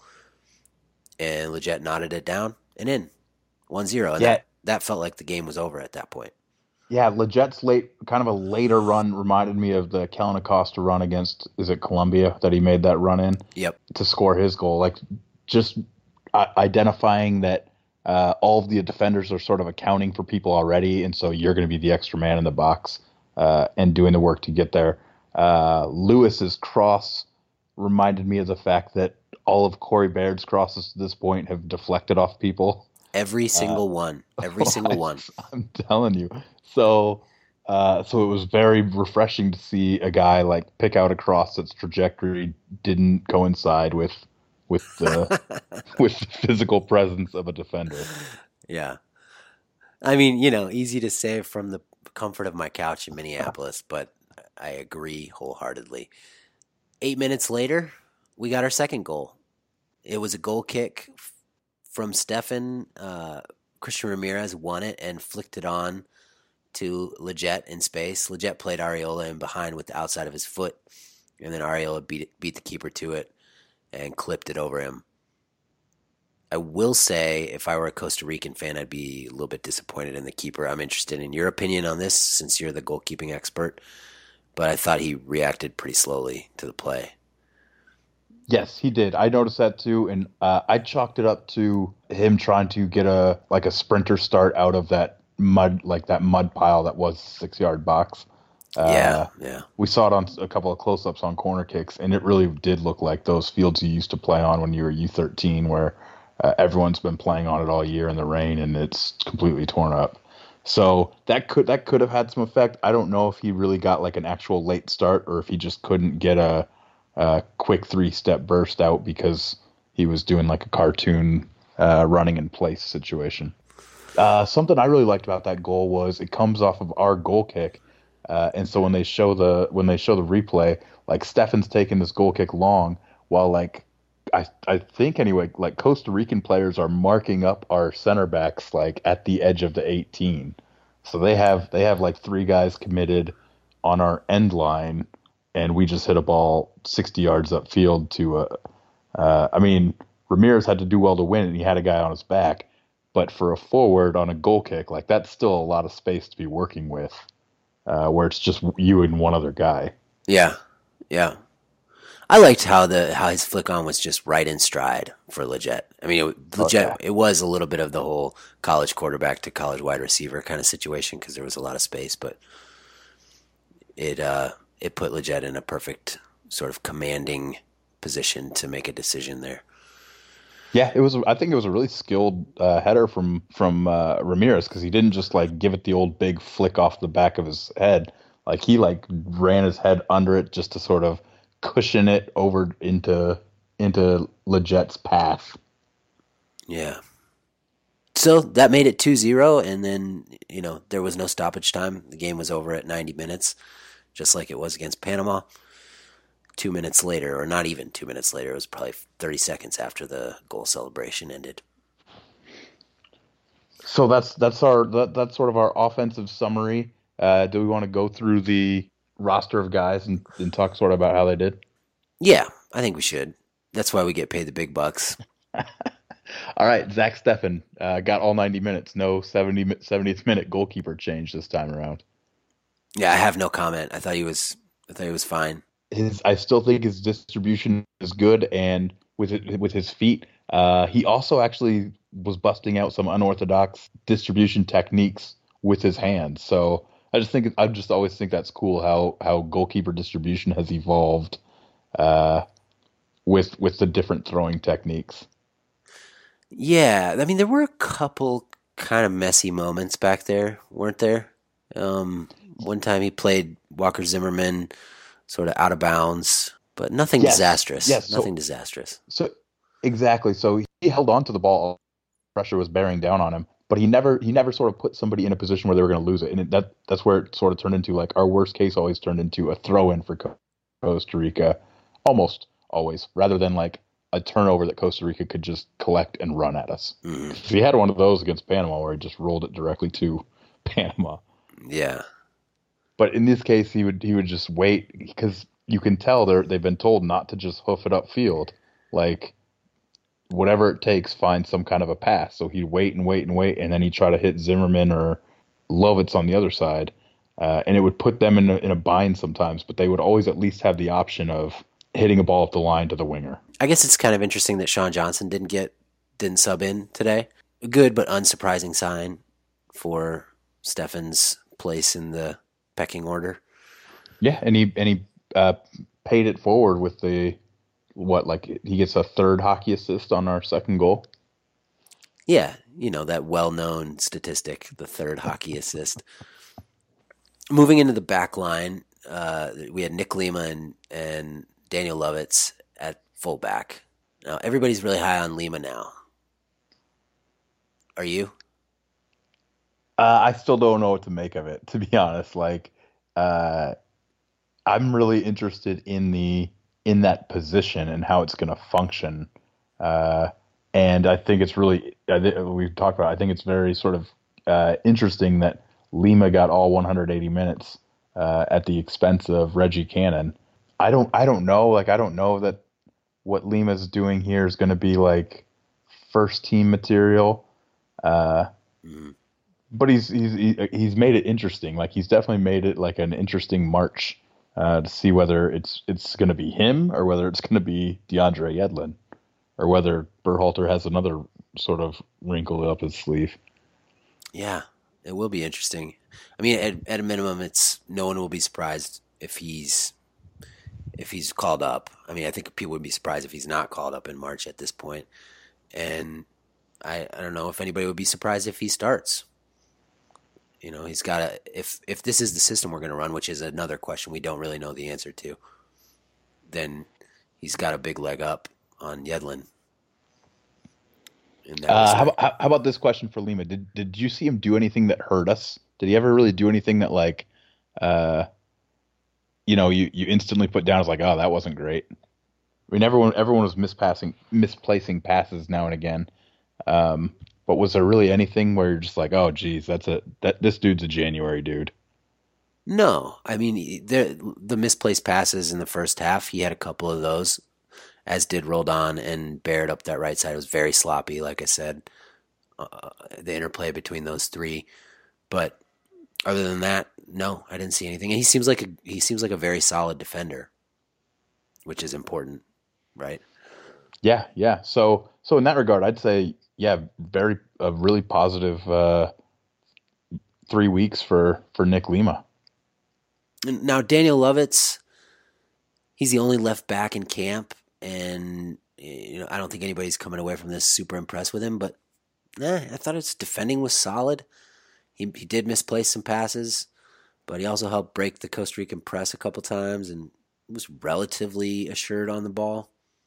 And Lletget nodded it down and in. one zero. And yeah. that, that felt like the game was over at that point. Yeah, Lletget's late, kind of a later run reminded me of the Kellen Acosta run against, is it Colombia, that he made that run in? Yep. To score his goal. Like, just uh, identifying that uh, all of the defenders are sort of accounting for people already, and so you're going to be the extra man in the box uh, and doing the work to get there. Uh, Lewis's cross reminded me of the fact that all of Corey Baird's crosses to this point have deflected off people. Every single uh, one. Every single one. I'm telling you. So uh, so it was very refreshing to see a guy like pick out a cross that's trajectory didn't coincide with with the with the physical presence of a defender. Yeah. I mean, you know, easy to say from the comfort of my couch in Minneapolis, but I agree wholeheartedly. Eight minutes later, we got our second goal. It was a goal kick from Stefan. Uh, Christian Ramirez won it and flicked it on to Lletget in space. Lletget played Arriola in behind with the outside of his foot, and then Arriola beat it, beat the keeper to it and clipped it over him. I will say, if I were a Costa Rican fan, I'd be a little bit disappointed in the keeper. I'm interested in your opinion on this since you're the goalkeeping expert, but I thought he reacted pretty slowly to the play. Yes, he did. I noticed that too, and uh, I chalked it up to him trying to get a like a sprinter start out of that mud, like that mud pile that was six yard box. Uh, yeah, yeah. We saw it on a couple of close ups on corner kicks, and it really did look like those fields you used to play on when you were U thirteen, where uh, everyone's been playing on it all year in the rain, and it's completely torn up. So that could that could have had some effect. I don't know if he really got like an actual late start, or if he just couldn't get a Uh, quick three-step burst out because he was doing like a cartoon uh, running in place situation. Uh, something I really liked about that goal was it comes off of our goal kick, uh, and so when they show the when they show the replay, like Stefan's taking this goal kick long, while like I I think anyway, like Costa Rican players are marking up our center backs like at the edge of the eighteen, so they have they have like three guys committed on our end line. And we just hit a ball sixty yards upfield to, uh, uh, I mean, Ramirez had to do well to win, and he had a guy on his back. But for a forward on a goal kick, like that's still a lot of space to be working with, uh, where it's just you and one other guy. Yeah, yeah. I liked how the how his flick on was just right in stride for Lletget. I mean, it, Lletget, oh, yeah. It was a little bit of the whole college quarterback to college wide receiver kind of situation because there was a lot of space, but it. Uh, It put Lletget in a perfect sort of commanding position to make a decision there. Yeah, it was. I think it was a really skilled uh, header from from uh, Ramirez because he didn't just like give it the old big flick off the back of his head. Like he like ran his head under it just to sort of cushion it over into into Lletget's path. Yeah. So that made it two zero, and then you know there was no stoppage time. The game was over at ninety minutes. Just like it was against Panama. Two minutes later, or not even two minutes later, it was probably thirty seconds after the goal celebration ended. So that's that's our that, that's sort of our offensive summary. Uh, do we want to go through the roster of guys and, and talk sort of about how they did? Yeah, I think we should. That's why we get paid the big bucks. All right, Zach Steffen uh, got all ninety minutes. No seventy, seventieth minute goalkeeper change this time around. Yeah, I have no comment. I thought he was. I thought he was fine. His, I still think his distribution is good, and with it, with his feet, uh, he also actually was busting out some unorthodox distribution techniques with his hands. So I just think I just always think that's cool how how goalkeeper distribution has evolved uh, with with the different throwing techniques. Yeah, I mean, there were a couple kind of messy moments back there, weren't there? Um, one time he played Walker Zimmerman sort of out of bounds, but nothing Yes, disastrous. yes. Nothing So disastrous. so exactly. So he held on to the ball. Pressure was bearing down on him, but he never he never sort of put somebody in a position where they were going to lose it, and it, that that's where it sort of turned into like our worst case always turned into a throw in for Co- Costa Rica, almost always, rather than like a turnover that Costa Rica could just collect and run at us. Hmm. He had one of those against Panama where he just rolled it directly to Panama. Yeah, But in this case, he would he would just wait because you can tell they're they've been told not to just hoof it upfield, like whatever it takes, find some kind of a pass. So he'd wait and wait and wait, and then he'd try to hit Zimmerman or Lovitz on the other side, uh, and it would put them in a, in a bind sometimes. But they would always at least have the option of hitting a ball up the line to the winger. I guess it's kind of interesting that Sean Johnson didn't get didn't sub in today. A good but unsurprising sign for Steffen's place in the pecking order. Yeah, and he and he uh, paid it forward with the what like he gets a third hockey assist on our second goal. Yeah, you know that well-known statistic, the third hockey assist. Moving into the back line, uh, we had Nick Lima and, and Daniel Lovitz at fullback. Now everybody's really high on Lima now. Are you? Uh, I still don't know what to make of it, to be honest. Like, uh, I'm really interested in the in that position and how it's going to function. Uh, and I think it's really I thi- we've talked about. I think it's very sort of uh, interesting that Lima got all one hundred eighty minutes uh, at the expense of Reggie Cannon. I don't I don't know. Like, I don't know that what Lima's doing here is going to be like first team material. Uh, Mm. but he's he's he- he's made it interesting. Like, he's definitely made it like an interesting march uh, to see whether it's it's going to be him or whether it's going to be DeAndre Yedlin or whether Berhalter has another sort of wrinkle up his sleeve. Yeah, it will be interesting. I mean, at, at a minimum, it's no one will be surprised if he's if he's called up. I mean, I think people would be surprised if he's not called up in March at this point. And I, I don't know if anybody would be surprised if he starts. You know, he's got to if if this is the system we're going to run, which is another question we don't really know the answer to, then he's got a big leg up on Yedlin in that Uh, how, respect. about- how how about this question for Lima? Did did you see him do anything that hurt us? Did he ever really do anything that like, uh, you know, you, you instantly put down as like, oh, that wasn't great. I mean, everyone everyone was mispassing misplacing passes now and again. Um, but was there really anything where you're just like, oh, geez, that's a that this dude's a January dude? No, I mean the the misplaced passes in the first half. He had a couple of those, as did Roldan and Baird up that right side. It was very sloppy, like I said. Uh, the interplay between those three, but other than that, no, I didn't see anything. And he seems like a he seems like a very solid defender, which is important, right? Yeah, yeah. So so in that regard, I'd say yeah, very a really positive uh, three weeks for for Nick Lima. And now Daniel Lovitz, he's the only left back in camp, and you know I don't think anybody's coming away from this super impressed with him. But eh, I thought his defending was solid. He he did misplace some passes, but he also helped break the Costa Rican press a couple times and was relatively assured on the ball.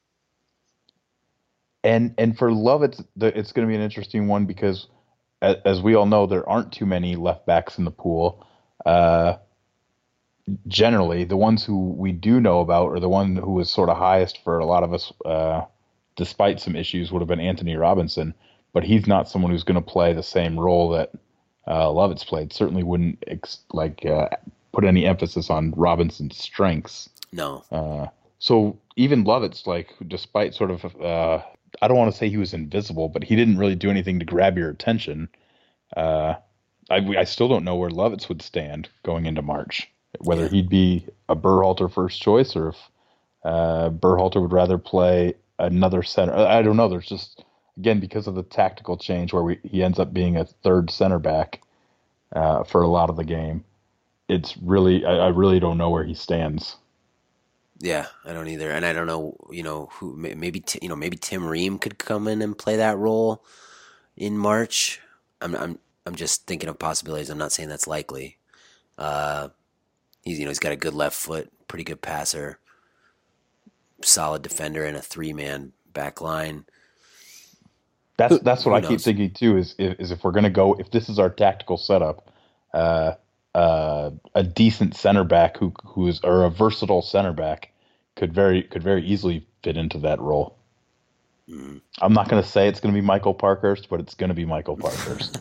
And and for Love, it's the, it's going to be an interesting one because as, as we all know, there aren't too many left backs in the pool. Uh, generally, the ones who we do know about, or the one who was sort of highest for a lot of us, uh, despite some issues, would have been Anthony Robinson. But he's not someone who's going to play the same role that uh, Lovitz played. Certainly wouldn't ex- like uh, put any emphasis on Robinson's strengths. No. Uh, so even Lovitz, like, despite sort of, uh, I don't want to say he was invisible, but he didn't really do anything to grab your attention. Uh, I, I still don't know where Lovitz would stand going into March, whether Yeah. he'd be a Berhalter first choice or if uh, Berhalter would rather play another center. I don't know. There's just, again, because of the tactical change where we, he ends up being a third center back uh, for a lot of the game. It's really, I, I really don't know where he stands. Yeah, I don't either, and I don't know, you know, who maybe you know maybe Tim Ream could come in and play that role in March. I'm I'm I'm just thinking of possibilities. I'm not saying that's likely. Uh, he's you know he's got a good left foot, pretty good passer, solid defender, and a three man back line. That's that's what Who I keep knows? thinking too. Is is if we're gonna go, if this is our tactical setup, uh, uh, a decent center back who who is or a versatile center back could very could very easily fit into that role. Mm. I'm not gonna say it's gonna be Michael Parkhurst, but it's gonna be Michael Parkhurst.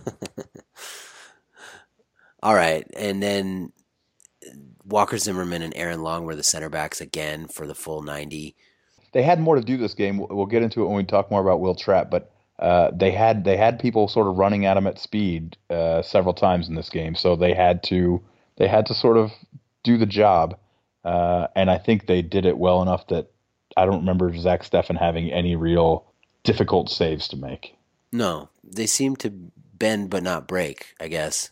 All right, and then Walker Zimmerman and Aaron Long were the center backs again for the full ninety. They had more to do this game. We'll we'll get into it when we talk more about Will Trapp, but uh, they had they had people sort of running at him at speed uh, several times in this game, so they had to they had to sort of do the job, uh, and I think they did it well enough that I don't remember Zach Steffen having any real difficult saves to make. No, they seem to bend but not break, I guess.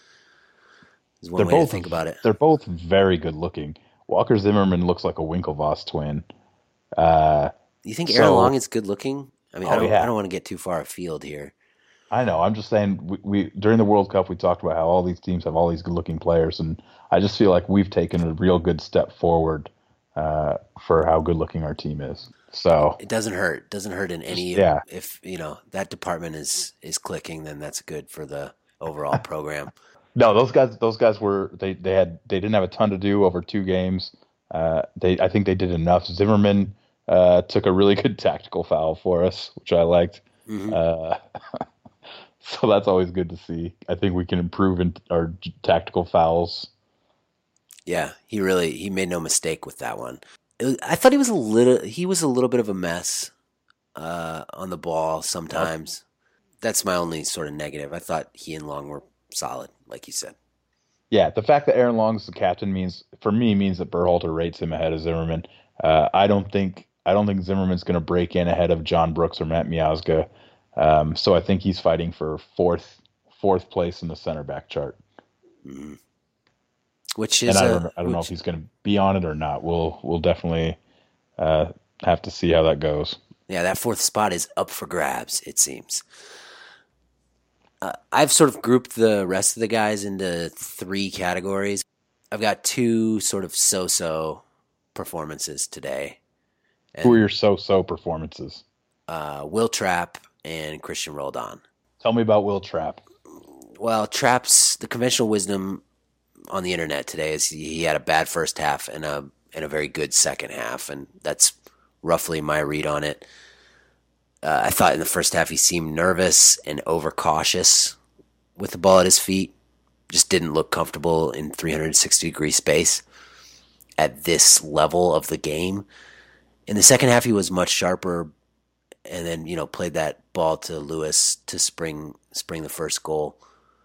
Is one They're way to both think about it. they're both very good looking. Walker Zimmerman looks like a Winklevoss twin. Uh, You think Aaron so Long is good looking? I mean, I oh don't I yeah, don't want to get too far afield here. I know. I'm just saying we, we during the World Cup we talked about how all these teams have all these good looking players, and I just feel like we've taken a real good step forward uh, for how good looking our team is. So It doesn't hurt. Doesn't hurt in just any yeah, if, you know, that department is is clicking, then that's good for the overall program. no, those guys those guys were they they had they didn't have a ton to do over two games. Uh, they I think they did enough. Zimmerman uh, took a really good tactical foul for us, which I liked. Hmm. Uh, so that's always good to see. I think we can improve in our tactical fouls. Yeah, he really he made no mistake with that one. It was- I thought he was a little he was a little bit of a mess uh, on the ball Yep. sometimes. That's my only sort of negative. I thought he and Long were solid, like you said. Yeah, the fact that Aaron Long's the captain means for me means that Berhalter rates him ahead of Zimmerman. Uh, I don't think I don't think Zimmerman's going to break in ahead of John Brooks or Matt Miazga. Um, so I think he's fighting for fourth fourth place in the center back chart. Mhm. Which And is I a don't I don't know if which he's going to be on it or not. We'll we'll definitely uh, have to see how that goes. yeah, that fourth spot is up for grabs, it seems. Uh, I've sort of grouped the rest of the guys into three categories. I've got two sort of so-so performances today, Who are and your so-so performances? uh, Will Trapp and Christian Roldan. Tell me about Will Trapp. Well, Trapp's the conventional wisdom on the internet today is he, he had a bad first half and a and a very good second half, and that's roughly my read on it. Uh, I thought in the first half he seemed nervous and overcautious with the ball at his feet. Just didn't look comfortable in three hundred sixty degree space at this level of the game. In the second half, he was much sharper, and then you know played that ball to Lewis to spring spring the first goal.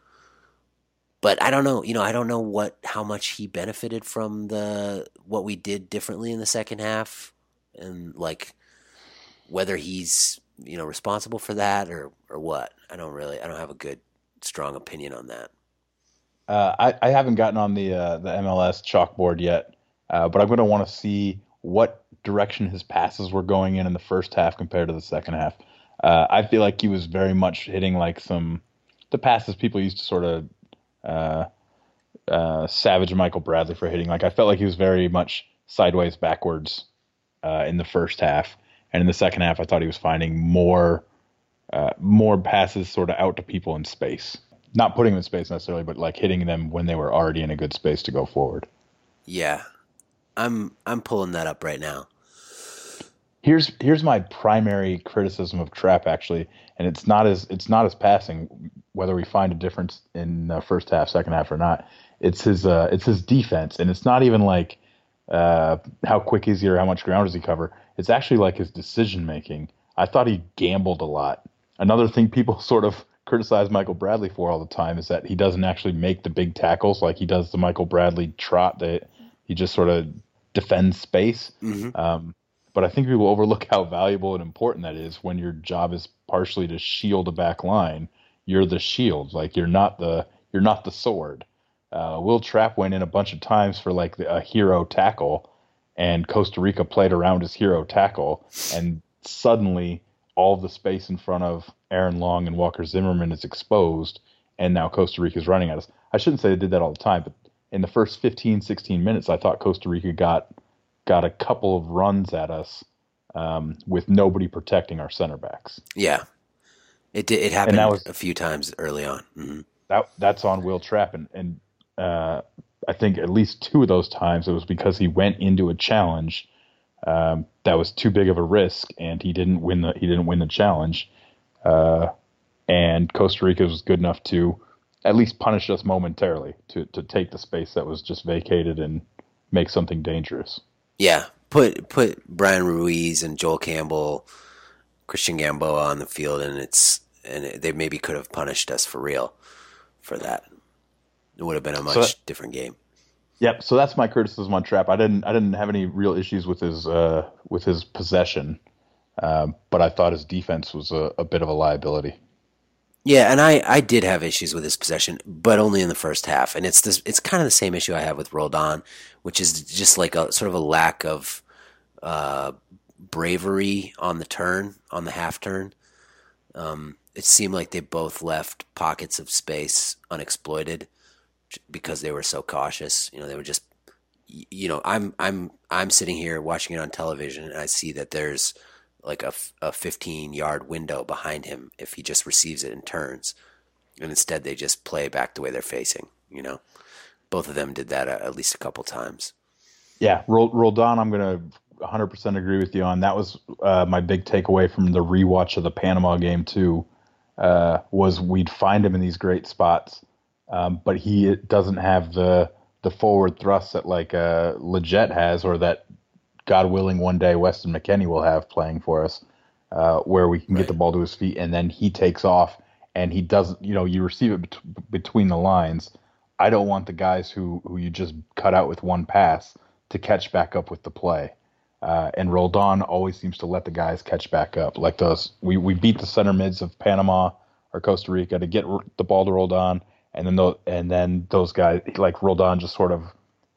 But I don't know, you know, I don't know what how much he benefited from the what we did differently in the second half, and like whether he's you know responsible for that or or what. I don't really, I don't have a good strong opinion on that. Uh, I, I haven't gotten on the uh, the M L S chalkboard yet, uh, but I'm going to want to see what direction his passes were going in in the first half compared to the second half. Uh, I feel like he was very much hitting like some the passes people used to sort of uh, uh, savage Michael Bradley for hitting. Like I felt like he was very much sideways backwards uh, in the first half, and in the second half, I thought he was finding more uh, more passes sort of out to people in space. Not putting them in space necessarily, but like hitting them when they were already in a good space to go forward. Yeah, I'm I'm pulling that up right now. Here's here's my primary criticism of Trapp actually, and it's not as it's not as passing. whether we find a difference in uh, first half, second half or not, it's his uh, it's his defense, and it's not even like uh, how quick is he or how much ground does he cover. It's actually like his decision making. I thought he gambled a lot. Another thing people sort of criticize Michael Bradley for all the time is that he doesn't actually make the big tackles like he does the Michael Bradley trot. That he just sort of defends space. Mm-hmm. Um, but I think people overlook how valuable and important that is when your job is partially to shield a back line. You're the shield, like you're not the you're not the sword. Uh, Will Trapp went in a bunch of times for like the, a hero tackle, and Costa Rica played around his hero tackle, and suddenly all of the space in front of Aaron Long and Walker Zimmerman is exposed, and now Costa Rica is running at us. I shouldn't say they did that all the time, but in the first fifteen, sixteen minutes, I thought Costa Rica got got a couple of runs at us um, with nobody protecting our center backs. Yeah, it did, it happened was, a few times early on. Mm-hmm. That that's on Will Trapp, and, and uh, I think at least two of those times it was because he went into a challenge um, that was too big of a risk, and he didn't win the he didn't win the challenge. Uh, and Costa Rica was good enough to at least punish us momentarily to to take the space that was just vacated and make something dangerous. Yeah, put put Brian Ruiz and Joel Campbell, Christian Gamboa on the field, and it's and it, they maybe could have punished us for real for that. It would have been a much so, different game. Yep. So that's my criticism on Trapp. I didn't I didn't have any real issues with his uh, with his possession, um, but I thought his defense was a, a bit of a liability. Yeah, and I, I did have issues with his possession, but only in the first half. And it's this it's kind of the same issue I have with Roldan, which is just like a sort of a lack of uh, bravery on the turn, on the half turn. Um, it seemed like they both left pockets of space unexploited because they were so cautious. You know, they were just, you know, I'm I'm I'm sitting here watching it on television, and I see that there's like a, a fifteen yard window behind him if he just receives it and turns, and instead they just play back the way they're facing. You know, both of them did that at least a couple times. Yeah, Roldan, I'm going to one hundred percent agree with you on. That was uh, my big takeaway from the rewatch of the Panama game too, uh, was we'd find him in these great spots, um, but he doesn't have the the forward thrust that like uh, Leggett has, or that God willing, one day Weston McKennie will have playing for us, uh, where we can right. get the ball to his feet and then he takes off and he doesn't, you know, you receive it bet- between the lines. I don't want the guys who, who you just cut out with one pass to catch back up with the play. Uh, and Roldan always seems to let the guys catch back up. Like those, we, we beat the center mids of Panama or Costa Rica to get the ball to Roldan, and then those, and then those guys, like Roldan just sort of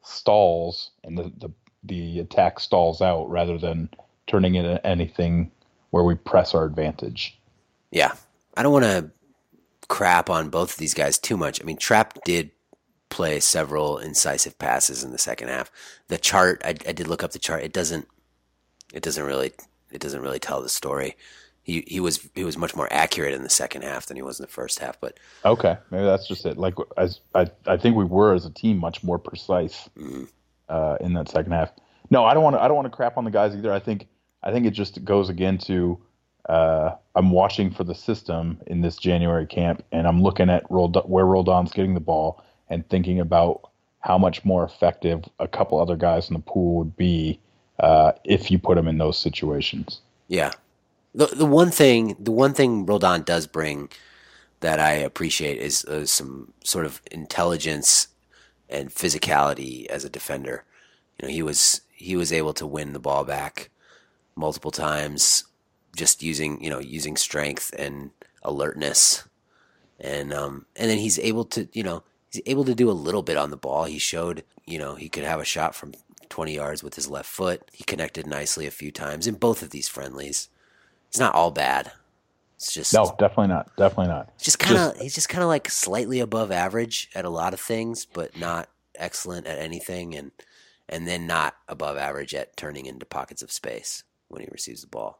stalls and the, the the attack stalls out rather than turning into anything where we press our advantage. Yeah. I don't want to crap on both of these guys too much. I mean, Trapp did play several incisive passes in the second half. The chart, I, I did look up the chart. It doesn't, it doesn't really, it doesn't really tell the story. He he was he was much more accurate in the second half than he was in the first half. But okay, maybe that's just it. Like as I I think we were as a team much more precise. Mm-hmm. Uh, in that second half. No, I don't want to. I don't want to crap on the guys either. I think. I think it just goes again to. Uh, I'm watching for the system in this January camp, and I'm looking at Roldan, where Roldan's getting the ball, and thinking about how much more effective a couple other guys in the pool would be uh, if you put them in those situations. Yeah, the the one thing the one thing Roldan does bring that I appreciate is uh, some sort of intelligence and physicality as a defender. You know, he was he was able to win the ball back multiple times, just using you know using strength and alertness, and um and then he's able to you know he's able to do a little bit on the ball. He showed you know he could have a shot from twenty yards with his left foot. He connected nicely a few times in both of these friendlies. It's not all bad. It's just no, definitely not. Definitely not. Just kind of he's just kind of like slightly above average at a lot of things, but not excellent at anything, and and then not above average at turning into pockets of space when he receives the ball.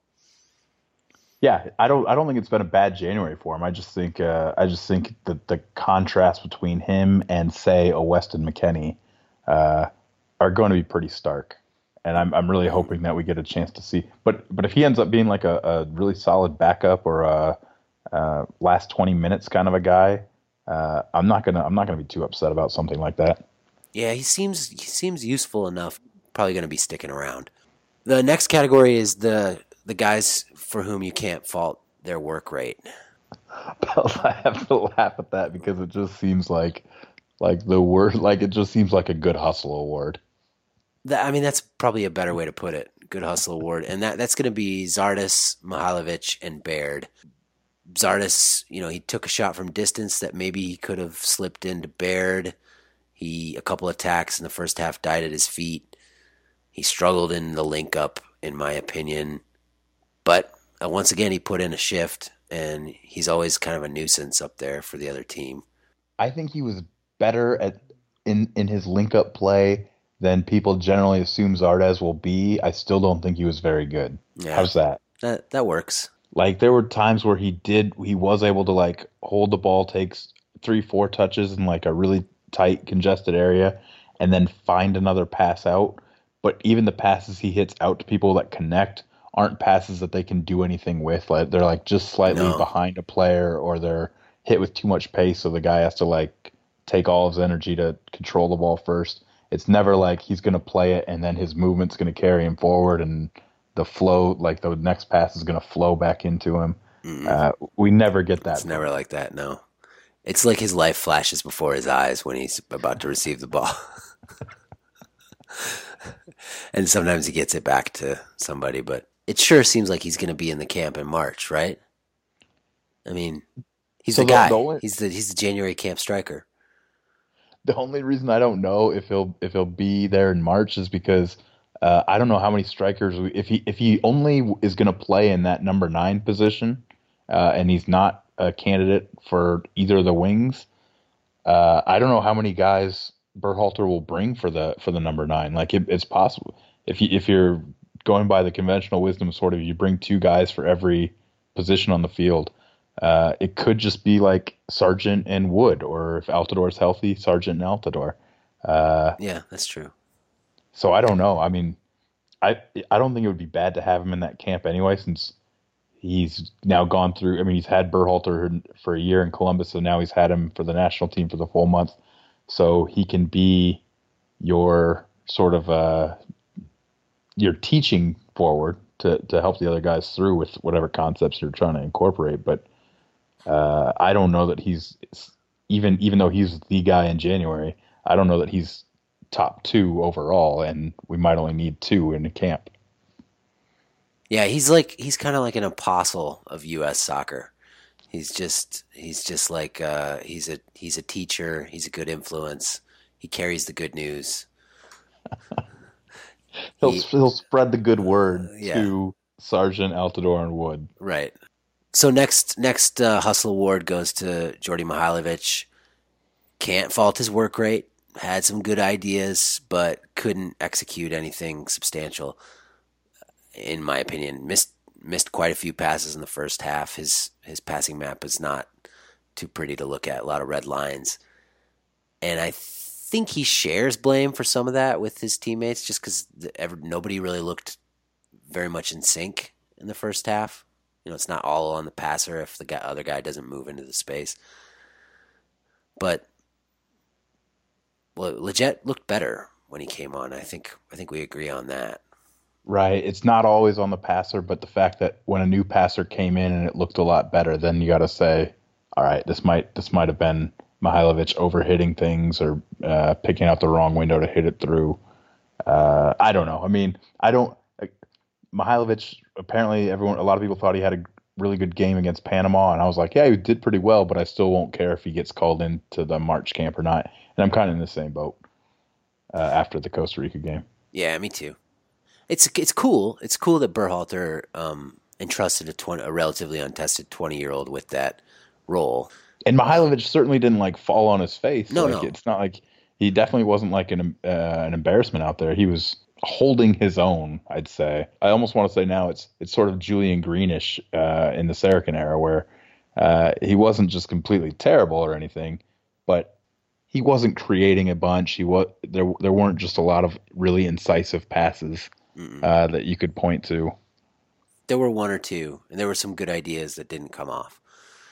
Yeah, I don't I don't think it's been a bad January for him. I just think uh, I just think that the contrast between him and say a Weston McKennie uh, are going to be pretty stark. And I'm I'm really hoping that we get a chance to see. But but if he ends up being like a, a really solid backup or a uh, last twenty minutes kind of a guy, uh, I'm not gonna I'm not gonna be too upset about something like that. Yeah, he seems he seems useful enough. Probably going to be sticking around. The next category is the the guys for whom you can't fault their work rate. But I have to laugh at that because it just seems like like the word like it just seems like a good hustle award. That, I mean, that's probably a better way to put it. Good hustle award, and that that's going to be Zardes, Mihailovic, and Baird. Zardes, you know, he took a shot from distance that maybe he could have slipped into Baird. He a couple attacks in the first half died at his feet. He struggled in the link up, in my opinion, but uh, once again he put in a shift, and he's always kind of a nuisance up there for the other team. I think he was better at in in his link up play than people generally assume Zardes will be. I still don't think he was very good. Yeah, How's that? that that works. Like there were times where he did he was able to like hold the ball, takes three, four touches in like a really tight, congested area, and then find another pass out. But even the passes he hits out to people that connect aren't passes that they can do anything with. Like they're like just slightly No, behind a player or they're hit with too much pace, so the guy has to like take all his energy to control the ball first. It's never like he's gonna play it and then his movement's gonna carry him forward and the flow, like the next pass is going to flow back into him. mm-mm. Uh, we never get that. It's never like that. No, it's like his life flashes before his eyes when he's about to receive the ball. And sometimes he gets it back to somebody, but it sure seems like he's going to be in the camp in March, right? I mean, he's So the the, guy. the only He's the he's the January camp striker. the only reason I don't know if he'll if he'll be there in March is because uh, I don't know how many strikers we, if he if he only is going to play in that number nine position, uh, and he's not a candidate for either of the wings. Uh, I don't know how many guys Berhalter will bring for the for the number nine. Like it, it's possible if you if you're going by the conventional wisdom, sort of, you bring two guys for every position on the field. Uh, it could just be like Sargent and Wood, or if Altidor's healthy, Sargent and Altidor. Uh, Yeah, that's true. so I don't know. I mean, I I don't think it would be bad to have him in that camp anyway, since he's now gone through. I mean, he's had Berhalter for a year in Columbus, so now he's had him for the national team for the full month. So he can be your sort of uh, your teaching forward to to help the other guys through with whatever concepts you're trying to incorporate. But uh, I don't know that he's even even though he's the guy in January. I don't know that he's top two overall, and we might only need two in the camp. Yeah, he's like he's kind of like an apostle of U S soccer. He's just he's just like uh, he's a he's a teacher. He's a good influence. He carries the good news. He'll He, he'll spread the good word yeah, to Sargent, Altidore, and Wood. right. So next next uh, hustle award goes to Jordy Mihailovic. Can't fault his work rate. Had some good ideas, but couldn't execute anything substantial. In my opinion, missed missed quite a few passes in the first half. His his passing map is not too pretty to look at. A lot of red lines, and I think he shares blame for some of that with his teammates, just because nobody really looked very much in sync in the first half. You know, it's not all on the passer if the guy, other guy doesn't move into the space. But well, Lletget looked better when he came on. I think I think we agree on that. Right. It's not always on the passer, but the fact that when a new passer came in and it looked a lot better, then you got to say, all right, this might this might have been Mihailovic overhitting things or uh, picking out the wrong window to hit it through. Uh, I don't know. I mean, I don't. Like, Mihailovic, apparently, everyone, a lot of people thought he had a really good game against Panama, and I was like, yeah, he did pretty well, but I still won't care if he gets called into the March camp or not. And I'm kind of in the same boat uh, after the Costa Rica game. Yeah, me too. It's it's cool. It's cool that Berhalter um, entrusted a twenty, a relatively untested twenty year old with that role. And Mihailovic certainly didn't like fall on his face. No, like no. it's not like he definitely wasn't like an uh, an embarrassment out there. He was holding his own, I'd say. I almost want to say now it's it's sort of Julian Greenish uh, in the Saracen era, where uh, he wasn't just completely terrible or anything, but he wasn't creating a bunch. He was there. There weren't just a lot of really incisive passes uh, that you could point to. There were one or two, and there were some good ideas that didn't come off.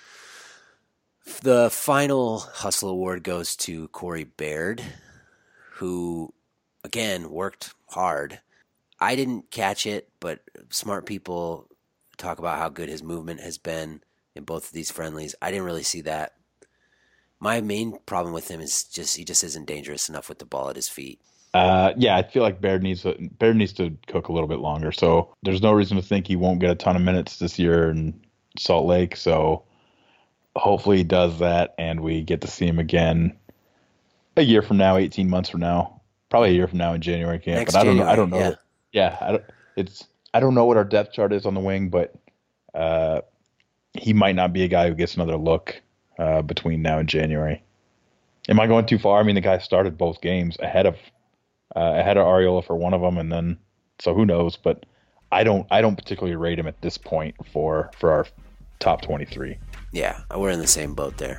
The final Hustle Award goes to Corey Baird, who, again, worked hard. I didn't catch it, but smart people talk about how good his movement has been in both of these friendlies. I didn't really see that. My main problem with him is just he just isn't dangerous enough with the ball at his feet. Uh, yeah, I feel like Baird needs to Baird needs to cook a little bit longer. So there's no reason to think he won't get a ton of minutes this year in Salt Lake. So hopefully he does that, and we get to see him again a year from now, eighteen months from now, probably a year from now in January camp. Next but I don't January, know. I don't know. yeah. That, yeah, I don't, it's I don't know what our depth chart is on the wing, but uh, he might not be a guy who gets another look uh, between now and January. Am I going too far? I mean, the guy started both games ahead of uh, ahead of Arriola for one of them, and then so who knows? But I don't I don't particularly rate him at this point for for our top twenty-three. Yeah, we're in the same boat there.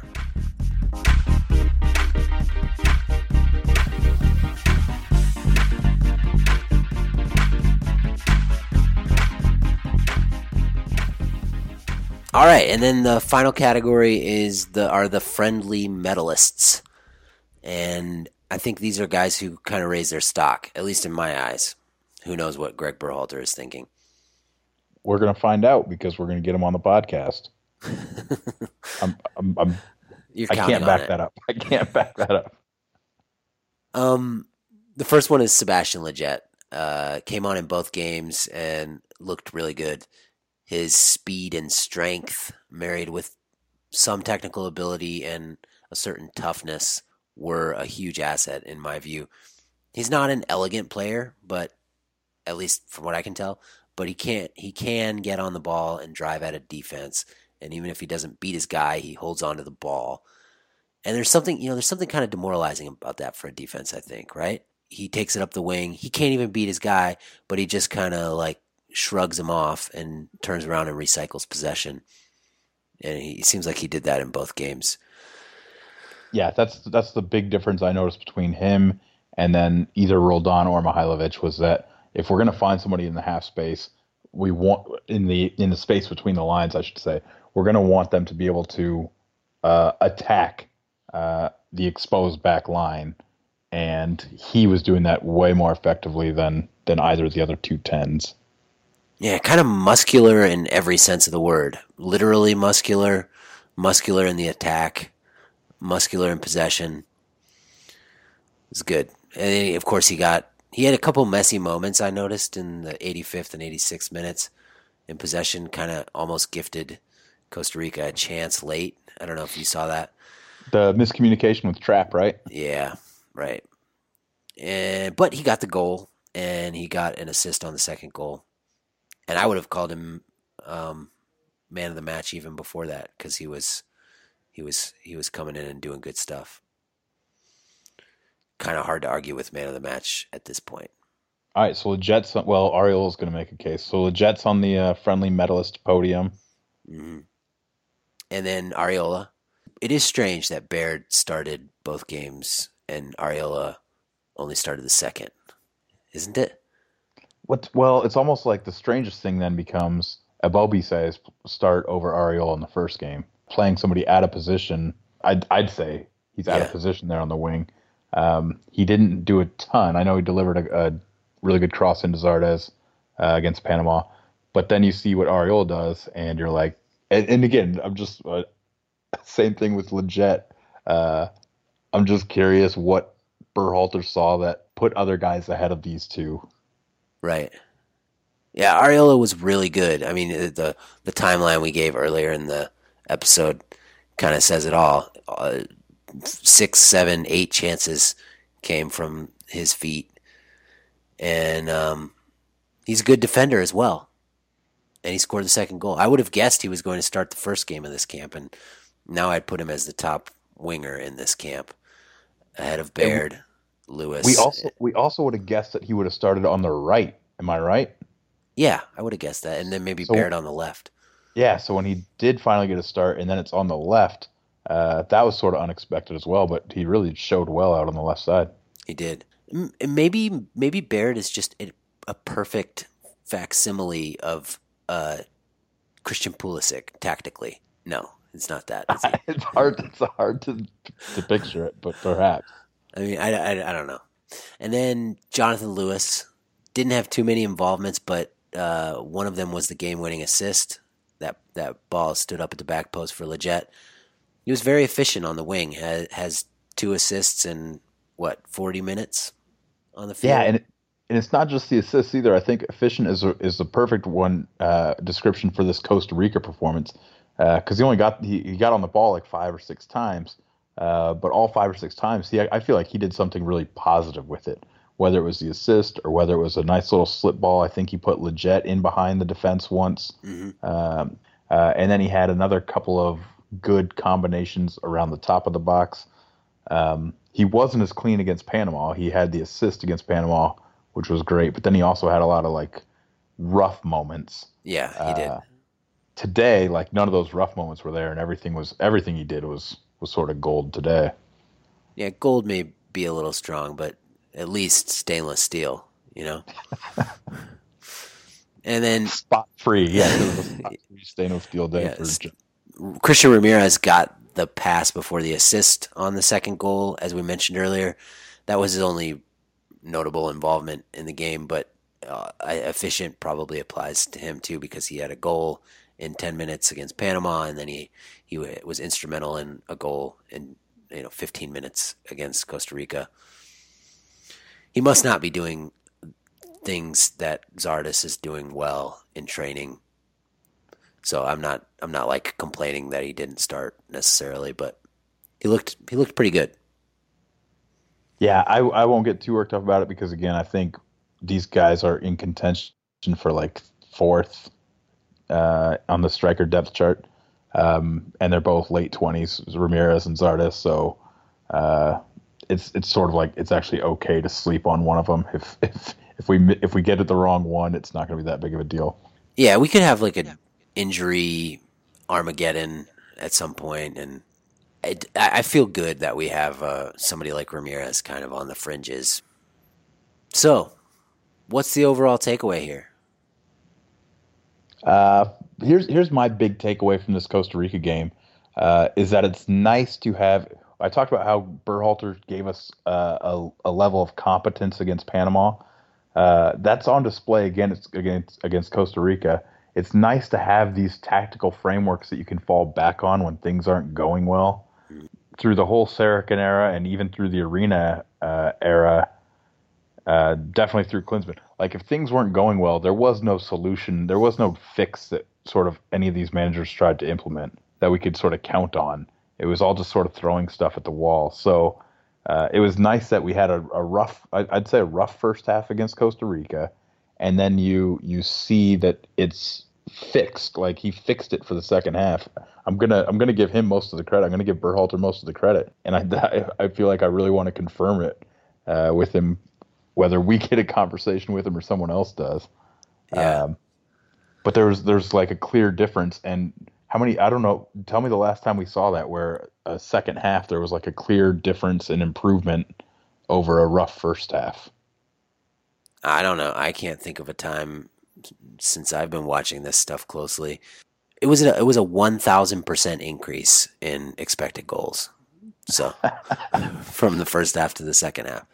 All right, and then the final category is the are the friendly medalists. And I think these are guys who kind of raise their stock, at least in my eyes. Who knows what Greg Berhalter is thinking? We're going to find out because we're going to get him on the podcast. I'm, I'm, I'm, You're I counting can't on back it. that up. I can't back that up. Um, the first one is Sebastian Lletget. Uh, came on in both games and looked really good. His speed and strength, married with some technical ability and a certain toughness, were a huge asset in my view. He's not an elegant player, but at least from what I can tell, but he can't he can get on the ball and drive at a defense, and even if he doesn't beat his guy, he holds on to the ball. And there's something, you know, there's something kind of demoralizing about that for a defense, I think, right? He takes it up the wing. He can't even beat his guy, but he just kind of like shrugs him off and turns around and recycles possession. And he it seems like he did that in both games. Yeah, that's that's the big difference I noticed between him and then either Roldan or Mihailovic was that if we're going to find somebody in the half space, we want in the in the space between the lines, I should say, we're going to want them to be able to uh, attack uh, the exposed back line, and he was doing that way more effectively than than either of the other two tens. Yeah, kind of muscular in every sense of the word. Literally muscular, muscular in the attack, muscular in possession. It's good. And of course, he got he had a couple messy moments I noticed in the eighty-fifth and eighty-sixth minutes in possession. Kind of almost gifted Costa Rica a chance late. I don't know if you saw that. The miscommunication with Trapp, right? Yeah, right. And but he got the goal and he got an assist on the second goal. And I would have called him um, man of the match even before that because he was he was he was coming in and doing good stuff. Kind of hard to argue with man of the match at this point. All right, so Lletget's well, Ariola's going to make a case. So Lletget's on the uh, friendly medalist podium. Mm-hmm. And then Arriola. It is strange that Baird started both games and Arriola only started the second, isn't it? What? Well, it's almost like the strangest thing then becomes Abobi says start over Arriola in the first game, playing somebody out of position. I'd I'd say he's out Yeah. of position there on the wing. Um, he didn't do a ton. I know he delivered a, a really good cross into Zardes uh, against Panama, but then you see what Arriola does, and you're like, and, and again, I'm just uh, same thing with Lletget. Uh, I'm just curious what Berhalter saw that put other guys ahead of these two. Right. Yeah, Arriola was really good. I mean, the the timeline we gave earlier in the episode kind of says it all. Uh, six, seven, eight chances came from his feet, and um, he's a good defender as well. And he scored the second goal. I would have guessed he was going to start the first game of this camp, and now I'd put him as the top winger in this camp, ahead of Baird. Lewis. We also we also would have guessed that he would have started on the right. Am I right? Yeah, I would have guessed that, and then maybe So- Baird on the left. Yeah. So when he did finally get a start, and then it's on the left, uh, that was sort of unexpected as well. But he really showed well out on the left side. He did. M- Maybe maybe Baird is just a, a perfect facsimile of uh, Christian Pulisic tactically. No, It's not that, is he? It's hard. It's hard to to picture it, but perhaps. I mean, I, I, I don't know. And then Jonathan Lewis didn't have too many involvements, but uh, one of them was the game-winning assist. That that ball stood up at the back post for Leggett. He was very efficient on the wing. Has, has two assists in, what, forty minutes on the field? Yeah, and it, and it's not just the assists either. I think efficient is a, is the perfect one uh, description for this Costa Rica performance because uh, he only got he, he got on the ball like five or six times, uh, but all five or six times, he I feel like he did something really positive with it. Whether it was the assist or whether it was a nice little slip ball, I think he put Leggett in behind the defense once, mm-hmm. um, uh, and then he had another couple of good combinations around the top of the box. Um, he wasn't as clean against Panama. He had the assist against Panama, which was great, but then he also had a lot of like rough moments. Yeah, he did. Uh, today, like none of those rough moments were there, and everything was everything he did was was sort of gold today. Yeah, gold may be a little strong, but at least stainless steel, you know. And then spot free, yeah, it was a spot free stainless steel day. Yeah, for Christian Ramirez got the pass before the assist on the second goal, as we mentioned earlier. That was his only notable involvement in the game, but uh, efficient probably applies to him too because he had a goal in ten minutes against Panama, and then he, he was instrumental in a goal in you know fifteen minutes against Costa Rica. He must not be doing things that Zardes is doing well in training. So I'm not I'm not like complaining that he didn't start necessarily, but he looked he looked pretty good. Yeah, I I won't get too worked up about it because again, I think these guys are in contention for like fourth uh, on the striker depth chart, um, and they're both late twenties, Ramirez and Zardes. So uh, it's it's sort of like it's actually okay to sleep on one of them. If if if we if we get it the wrong one, it's not going to be that big of a deal. Yeah, we could have like a injury Armageddon at some point, and I, I feel good that we have uh, somebody like Ramirez kind of on the fringes. So, what's the overall takeaway here? Uh, here's here's my big takeaway from this Costa Rica game uh, is that it's nice to have. I talked about how Berhalter gave us uh, a, a level of competence against Panama. Uh, that's on display again against against Costa Rica. It's nice to have these tactical frameworks that you can fall back on when things aren't going well. Through the whole Saracen era and even through the Arena uh, era, uh, definitely through Klinsmann. Like if things weren't going well, there was no solution. There was no fix that sort of any of these managers tried to implement that we could sort of count on. It was all just sort of throwing stuff at the wall. So uh, it was nice that we had a, a rough, I'd say a rough first half against Costa Rica. And then you you see that it's fixed. Like he fixed it for the second half. I'm gonna I'm gonna give him most of the credit. I'm gonna give Berhalter most of the credit, and I I feel like I really want to confirm it uh, with him, whether we get a conversation with him or someone else does. Yeah. Um, but there's there's like a clear difference, and how many? I don't know. Tell me the last time we saw that where a second half there was like a clear difference and improvement over a rough first half. I don't know. I can't think of a time since I've been watching this stuff closely. It was a, it was a one thousand percent increase in expected goals. So from the first half to the second half.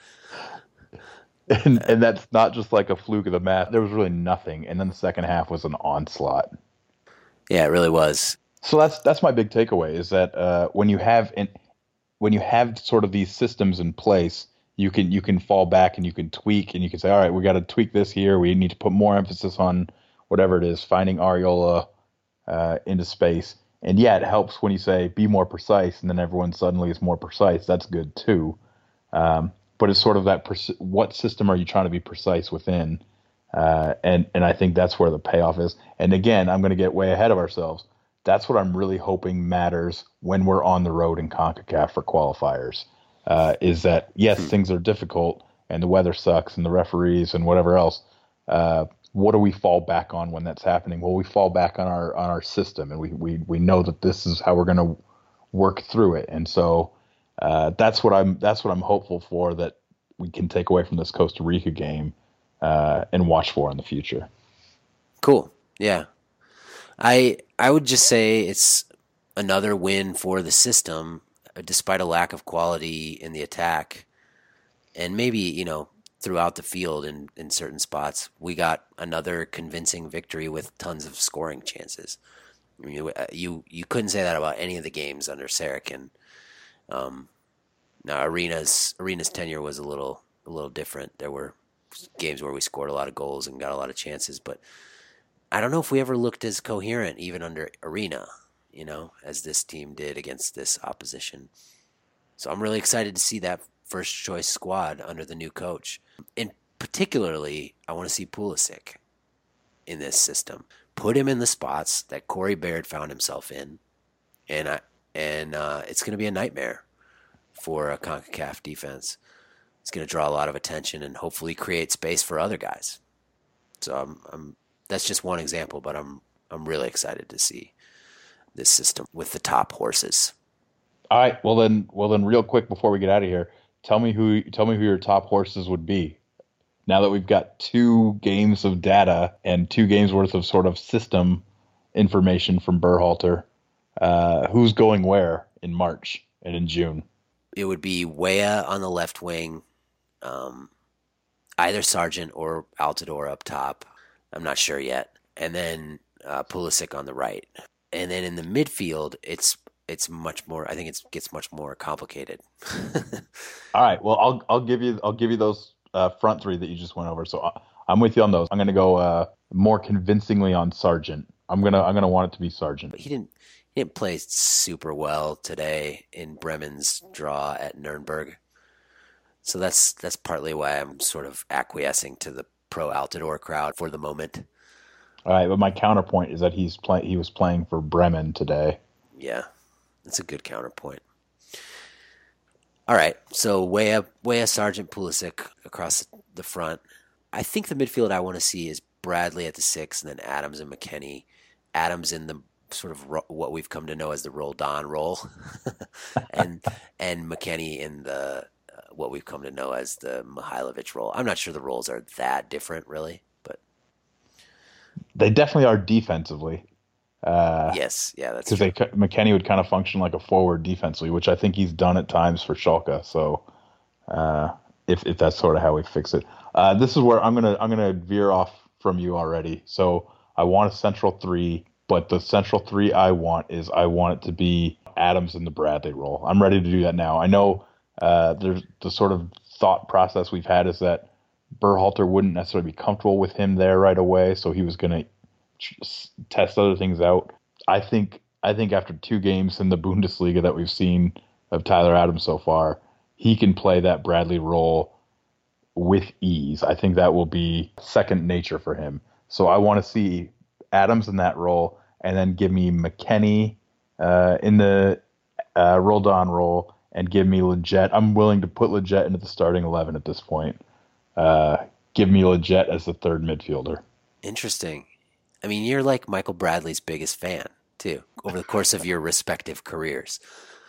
And, and that's not just like a fluke of the math. There was really nothing. And then the second half was an onslaught. Yeah, it really was. So that's that's my big takeaway is that uh, when you have in, when you have sort of these systems in place, you can you can fall back and you can tweak and you can say, all right, we got to tweak this here. We need to put more emphasis on whatever it is, finding Areola uh, into space. And yeah, it helps when you say be more precise, and then everyone suddenly is more precise. That's good too. Um, but it's sort of that pers- what system are you trying to be precise within? Uh, and and I think that's where the payoff is. And again, I'm going to get way ahead of ourselves. That's what I'm really hoping matters when we're on the road in CONCACAF for qualifiers. Uh, is that, yes, things are difficult and the weather sucks and the referees and whatever else. Uh, what do we fall back on when that's happening? Well, we fall back on our on our system, and we we, we know that this is how we're going to work through it. And so uh, that's what I'm that's what I'm hopeful for, that we can take away from this Costa Rica game uh, and watch for in the future. Cool. Yeah. I I would just say it's another win for the system, despite a lack of quality in the attack, and maybe, you know, throughout the field in, in certain spots, we got another convincing victory with tons of scoring chances. I mean, you you, you couldn't say that about any of the games under Sarachan. Um, now Arena's Arena's tenure was a little a little different. There were games where we scored a lot of goals and got a lot of chances, but I don't know if we ever looked as coherent even under Arena, you know, as this team did against this opposition. So I'm really excited to see that first choice squad under the new coach. And particularly, I want to see Pulisic in this system. Put him in the spots that Corey Baird found himself in, and I and uh, it's going to be a nightmare for a CONCACAF defense. It's going to draw a lot of attention and hopefully create space for other guys. So I'm, I'm that's just one example, but I'm I'm really excited to see this system with the top horses. All right, well then, well then, real quick before we get out of here, tell me who tell me who your top horses would be. Now that we've got two games of data and two games worth of sort of system information from Berhalter, uh, who's going where in March and in June? It would be Weah on the left wing, um, either Sargent or Altidore up top. I'm not sure yet. And then uh, Pulisic on the right. And then in the midfield, it's it's much more. I think it gets much more complicated. All right. Well, I'll I'll give you I'll give you those uh, front three that you just went over. So I, I'm with you on those. I'm going to go uh, more convincingly on Sargent. I'm gonna I'm gonna want it to be Sargent. But he didn't he didn't play super well today in Bremen's draw at Nuremberg. So that's that's partly why I'm sort of acquiescing to the pro Altidore crowd for the moment. All right, but my counterpoint is that he's play he was playing for Bremen today. Yeah, that's a good counterpoint. All right, so Weah, Weah, Sargent, Pulisic across the front. I think the midfield I want to see is Bradley at the six, and then Adams and McKennie. Adams in the sort of ro- what we've come to know as the Roldan role, and and McKennie in the uh, what we've come to know as the Mihailovic role. I'm not sure the roles are that different, really, but they definitely are defensively. Uh, yes, yeah, that's because McKennie would kind of function like a forward defensively, which I think he's done at times for Schalke. So, uh, if if that's sort of how we fix it, uh, this is where I'm gonna I'm gonna veer off from you already. So I want a central three, but the central three I want is I want it to be Adams in the Bradley role. I'm ready to do that now. I know uh, there's the sort of thought process we've had is that Berhalter wouldn't necessarily be comfortable with him there right away, so he was gonna test other things out. I think I think after two games in the Bundesliga that we've seen of Tyler Adams so far, he can play that Bradley role with ease. I think that will be second nature for him. So I want to see Adams in that role, and then give me McKennie uh, in the uh, Roldan role, and give me Lletget. I'm willing to put Lletget into the starting eleven at this point. Uh, give me Lletget as the third midfielder. Interesting. I mean, you're like Michael Bradley's biggest fan, too, over the course of your respective careers.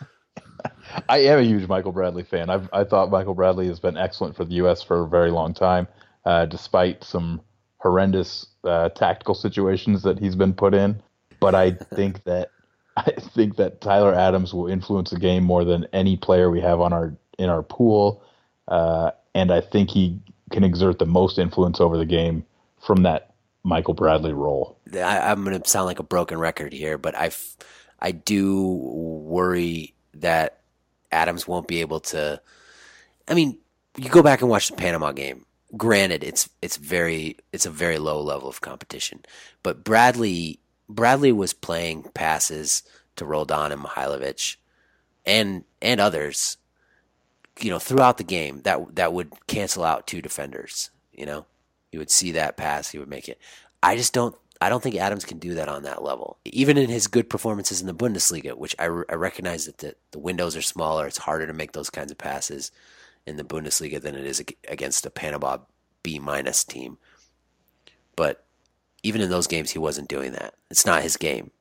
I am a huge Michael Bradley fan. I've, I thought Michael Bradley has been excellent for the U S for a very long time, uh, despite some horrendous uh, tactical situations that he's been put in. But I think that I think that Tyler Adams will influence the game more than any player we have on our in our pool, uh, and I think he can exert the most influence over the game from that Michael Bradley role. I, I'm going to sound like a broken record here, but I, I do worry that Adams won't be able to. I mean, you go back and watch the Panama game. Granted, it's it's very it's a very low level of competition, but Bradley Bradley was playing passes to Roldan and Mihailovic, and and others, you know, throughout the game that that would cancel out two defenders. You know. You would see that pass, he would make it. I just don't I don't think Adams can do that on that level. Even in his good performances in the Bundesliga, which I, I recognize that the, the windows are smaller, it's harder to make those kinds of passes in the Bundesliga than it is against a Panama B-minus team. But even in those games, he wasn't doing that. It's not his game.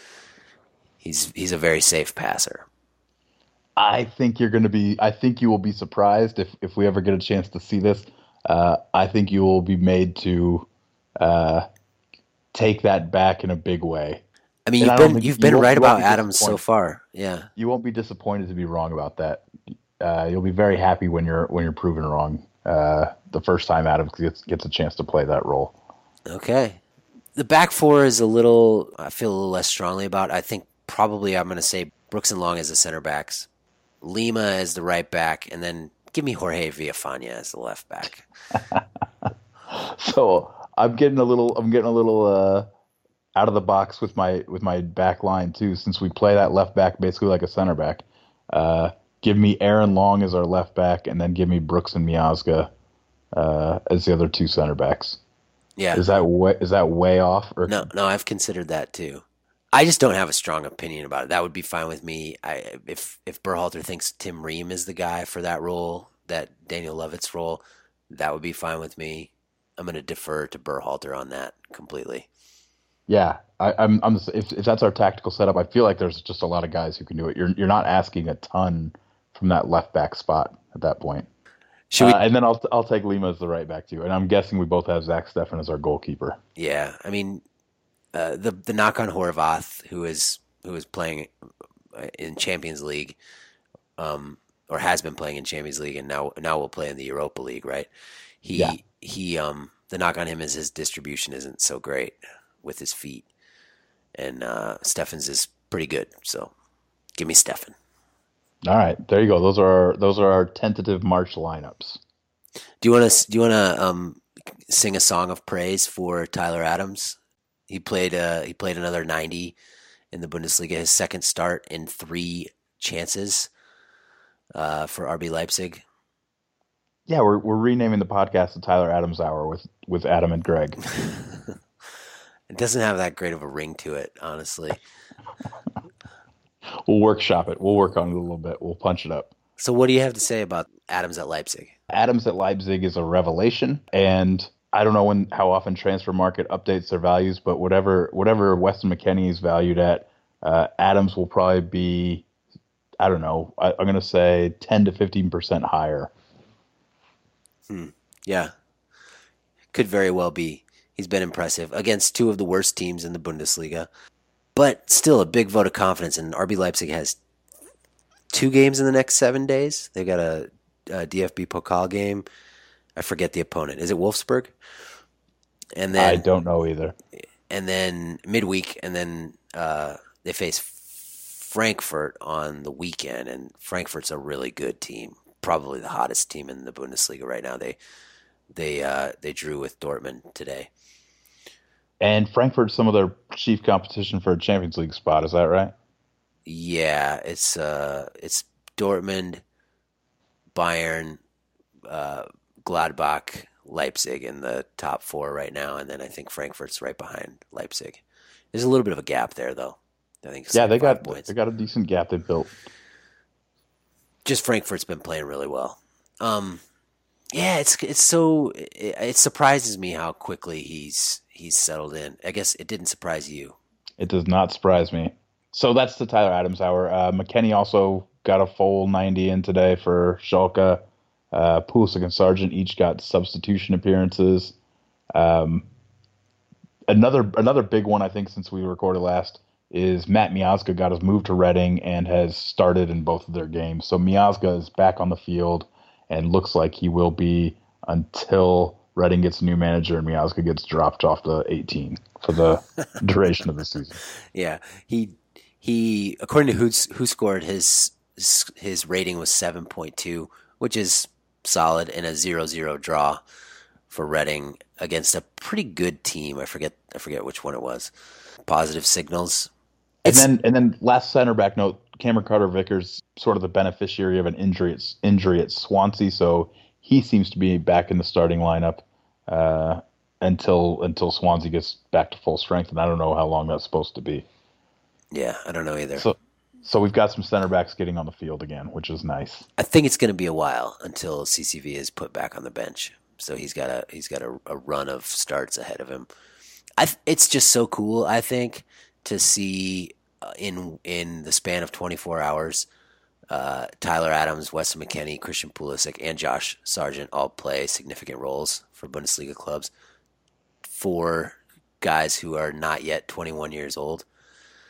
He's he's a very safe passer. I think you're going to be I think you will be surprised if, if we ever get a chance to see this. Uh, I think you will be made to uh, take that back in a big way. I mean, And you've I don't been think you've you been won't, right you won't about be Adams so disappointed. far. Yeah. You won't be disappointed to be wrong about that. Uh, you'll be very happy when you're when you're proven wrong. Uh, the first time Adams gets gets a chance to play that role. Okay. The back four is a little. I feel a little less strongly about. I think probably I'm going to say Brooks and Long as the center backs, Lima as the right back, and then give me Jorge Villafana as the left back. So I'm getting a little I'm getting a little uh, out of the box with my with my back line too, since we play that left back basically like a center back. Uh, give me Aaron Long as our left back, and then give me Brooks and Miazga uh, as the other two center backs. Yeah. Is that way, is that way off? Or No, no, I've considered that too. I just don't have a strong opinion about it. That would be fine with me. I if if Berhalter thinks Tim Ream is the guy for that role, that Daniel Levitt's role, that would be fine with me. I'm going to defer to Berhalter on that completely. Yeah, I, I'm. I'm. If, if that's our tactical setup, I feel like there's just a lot of guys who can do it. You're you're not asking a ton from that left back spot at that point. Should Uh, we? and then I'll I'll take Lima as the right back too. And I'm guessing we both have Zach Steffen as our goalkeeper. Yeah, I mean, uh, the the knock on Horvath, who is who is playing in Champions League, um, or has been playing in Champions League, and now now will play in the Europa League, right? He Yeah. he um the knock on him is his distribution isn't so great with his feet, and uh, Steffen's is pretty good. So give me Steffen. All right, there you go. Those are our, those are our tentative March lineups. Do you want to do you want to um sing a song of praise for Tyler Adams? He played uh he played another ninety in the Bundesliga, his second start in three chances uh, for R B Leipzig. Yeah, we're we're renaming the podcast the Tyler Adams Hour with with Adam and Greg. It doesn't have that great of a ring to it, honestly. We'll workshop it. We'll work on it a little bit. We'll punch it up. So what do you have to say about Adams at Leipzig? Adams at Leipzig is a revelation, and I don't know when how often Transfer Market updates their values, but whatever whatever Weston McKennie is valued at, uh, Adams will probably be, I don't know, I, I'm going to say ten to fifteen percent higher. Hmm. Yeah, could very well be. He's been impressive against two of the worst teams in the Bundesliga, but still a big vote of confidence. And R B Leipzig has two games in the next seven days. They've got a, a D F B Pokal game. I forget the opponent. Is it Wolfsburg? And then I don't know either. And then midweek, and then uh, they face Frankfurt on the weekend. And Frankfurt's a really good team, probably the hottest team in the Bundesliga right now. They they uh, they drew with Dortmund today. And Frankfurt's some of their chief competition for a Champions League spot. Is that right? Yeah, it's uh, it's Dortmund, Bayern, uh, Gladbach, Leipzig in the top four right now, and then I think Frankfurt's right behind Leipzig. There's a little bit of a gap there, though. I think it's Yeah, like they five got points. they got a decent gap they built. Just Frankfurt's been playing really well. Um, yeah, it's it's so it, it surprises me how quickly he's he's settled in. I guess it didn't surprise you. It does not surprise me. So that's the Tyler Adams Hour. Uh, McKennie also got a full ninety in today for Schalke. Uh, Pulisic and Sargent each got substitution appearances. Um, another another big one, I think, since we recorded last, is Matt Miazga got his move to Reading and has started in both of their games. So Miazga is back on the field and looks like he will be until Reading gets a new manager and Miazga gets dropped off to eighteen for the duration of the season. Yeah, he he according to who who scored his his rating was seven point two, which is solid in a zero zero draw for Reading against a pretty good team. I forget I forget which one it was. Positive signals. And then and then last center back note, Cameron Carter Vickers sort of the beneficiary of an injury at, injury at Swansea, so he seems to be back in the starting lineup uh, until until Swansea gets back to full strength, and I don't know how long that's supposed to be. Yeah, I don't know either. So so we've got some center backs getting on the field again, which is nice. I think it's going to be a while until C C V is put back on the bench. So he's got a he's got a, a run of starts ahead of him. I it's just so cool, I think, to see uh, in in the span of twenty-four hours, uh, Tyler Adams, Weston McKennie, Christian Pulisic, and Josh Sargent all play significant roles for Bundesliga clubs. Four guys who are not yet twenty-one years old.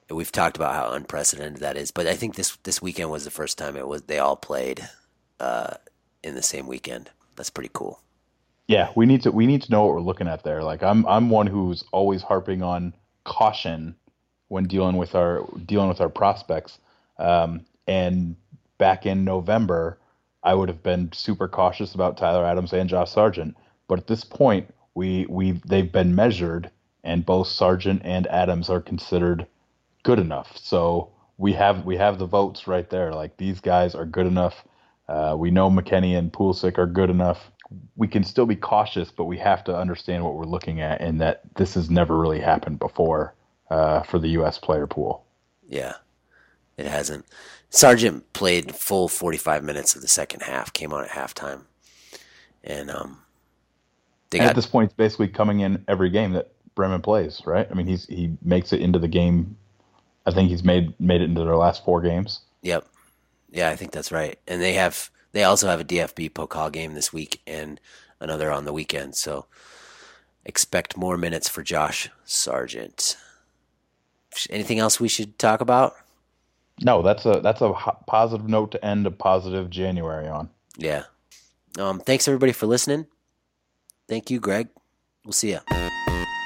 We've talked about how unprecedented that is, but I think this this weekend was the first time it was they all played uh, in the same weekend. That's pretty cool. Yeah, we need to we need to know what we're looking at there. Like I'm I'm one who's always harping on caution when dealing with our dealing with our prospects. Um, and back in November, I would have been super cautious about Tyler Adams and Josh Sargent. But at this point, we we they've been measured, and both Sargent and Adams are considered good enough. So we have we have the votes right there. Like these guys are good enough. Uh, we know McKennie and Pulisic are good enough. We can still be cautious, but we have to understand what we're looking at, and that this has never really happened before uh, for the U S player pool. Yeah, it hasn't. Sargent played full forty-five minutes of the second half, came on at halftime. And um, they and got, at this point, it's basically coming in every game that Bremen plays, right? I mean, he's he makes it into the game. I think he's made made it into their last four games. Yep. Yeah, I think that's right. And they have they also have a D F B Pokal game this week and another on the weekend. So expect more minutes for Josh Sargent. Anything else we should talk about? No, that's a that's a positive note to end a positive January on. Yeah. Um, thanks everybody for listening. Thank you, Greg. We'll see ya.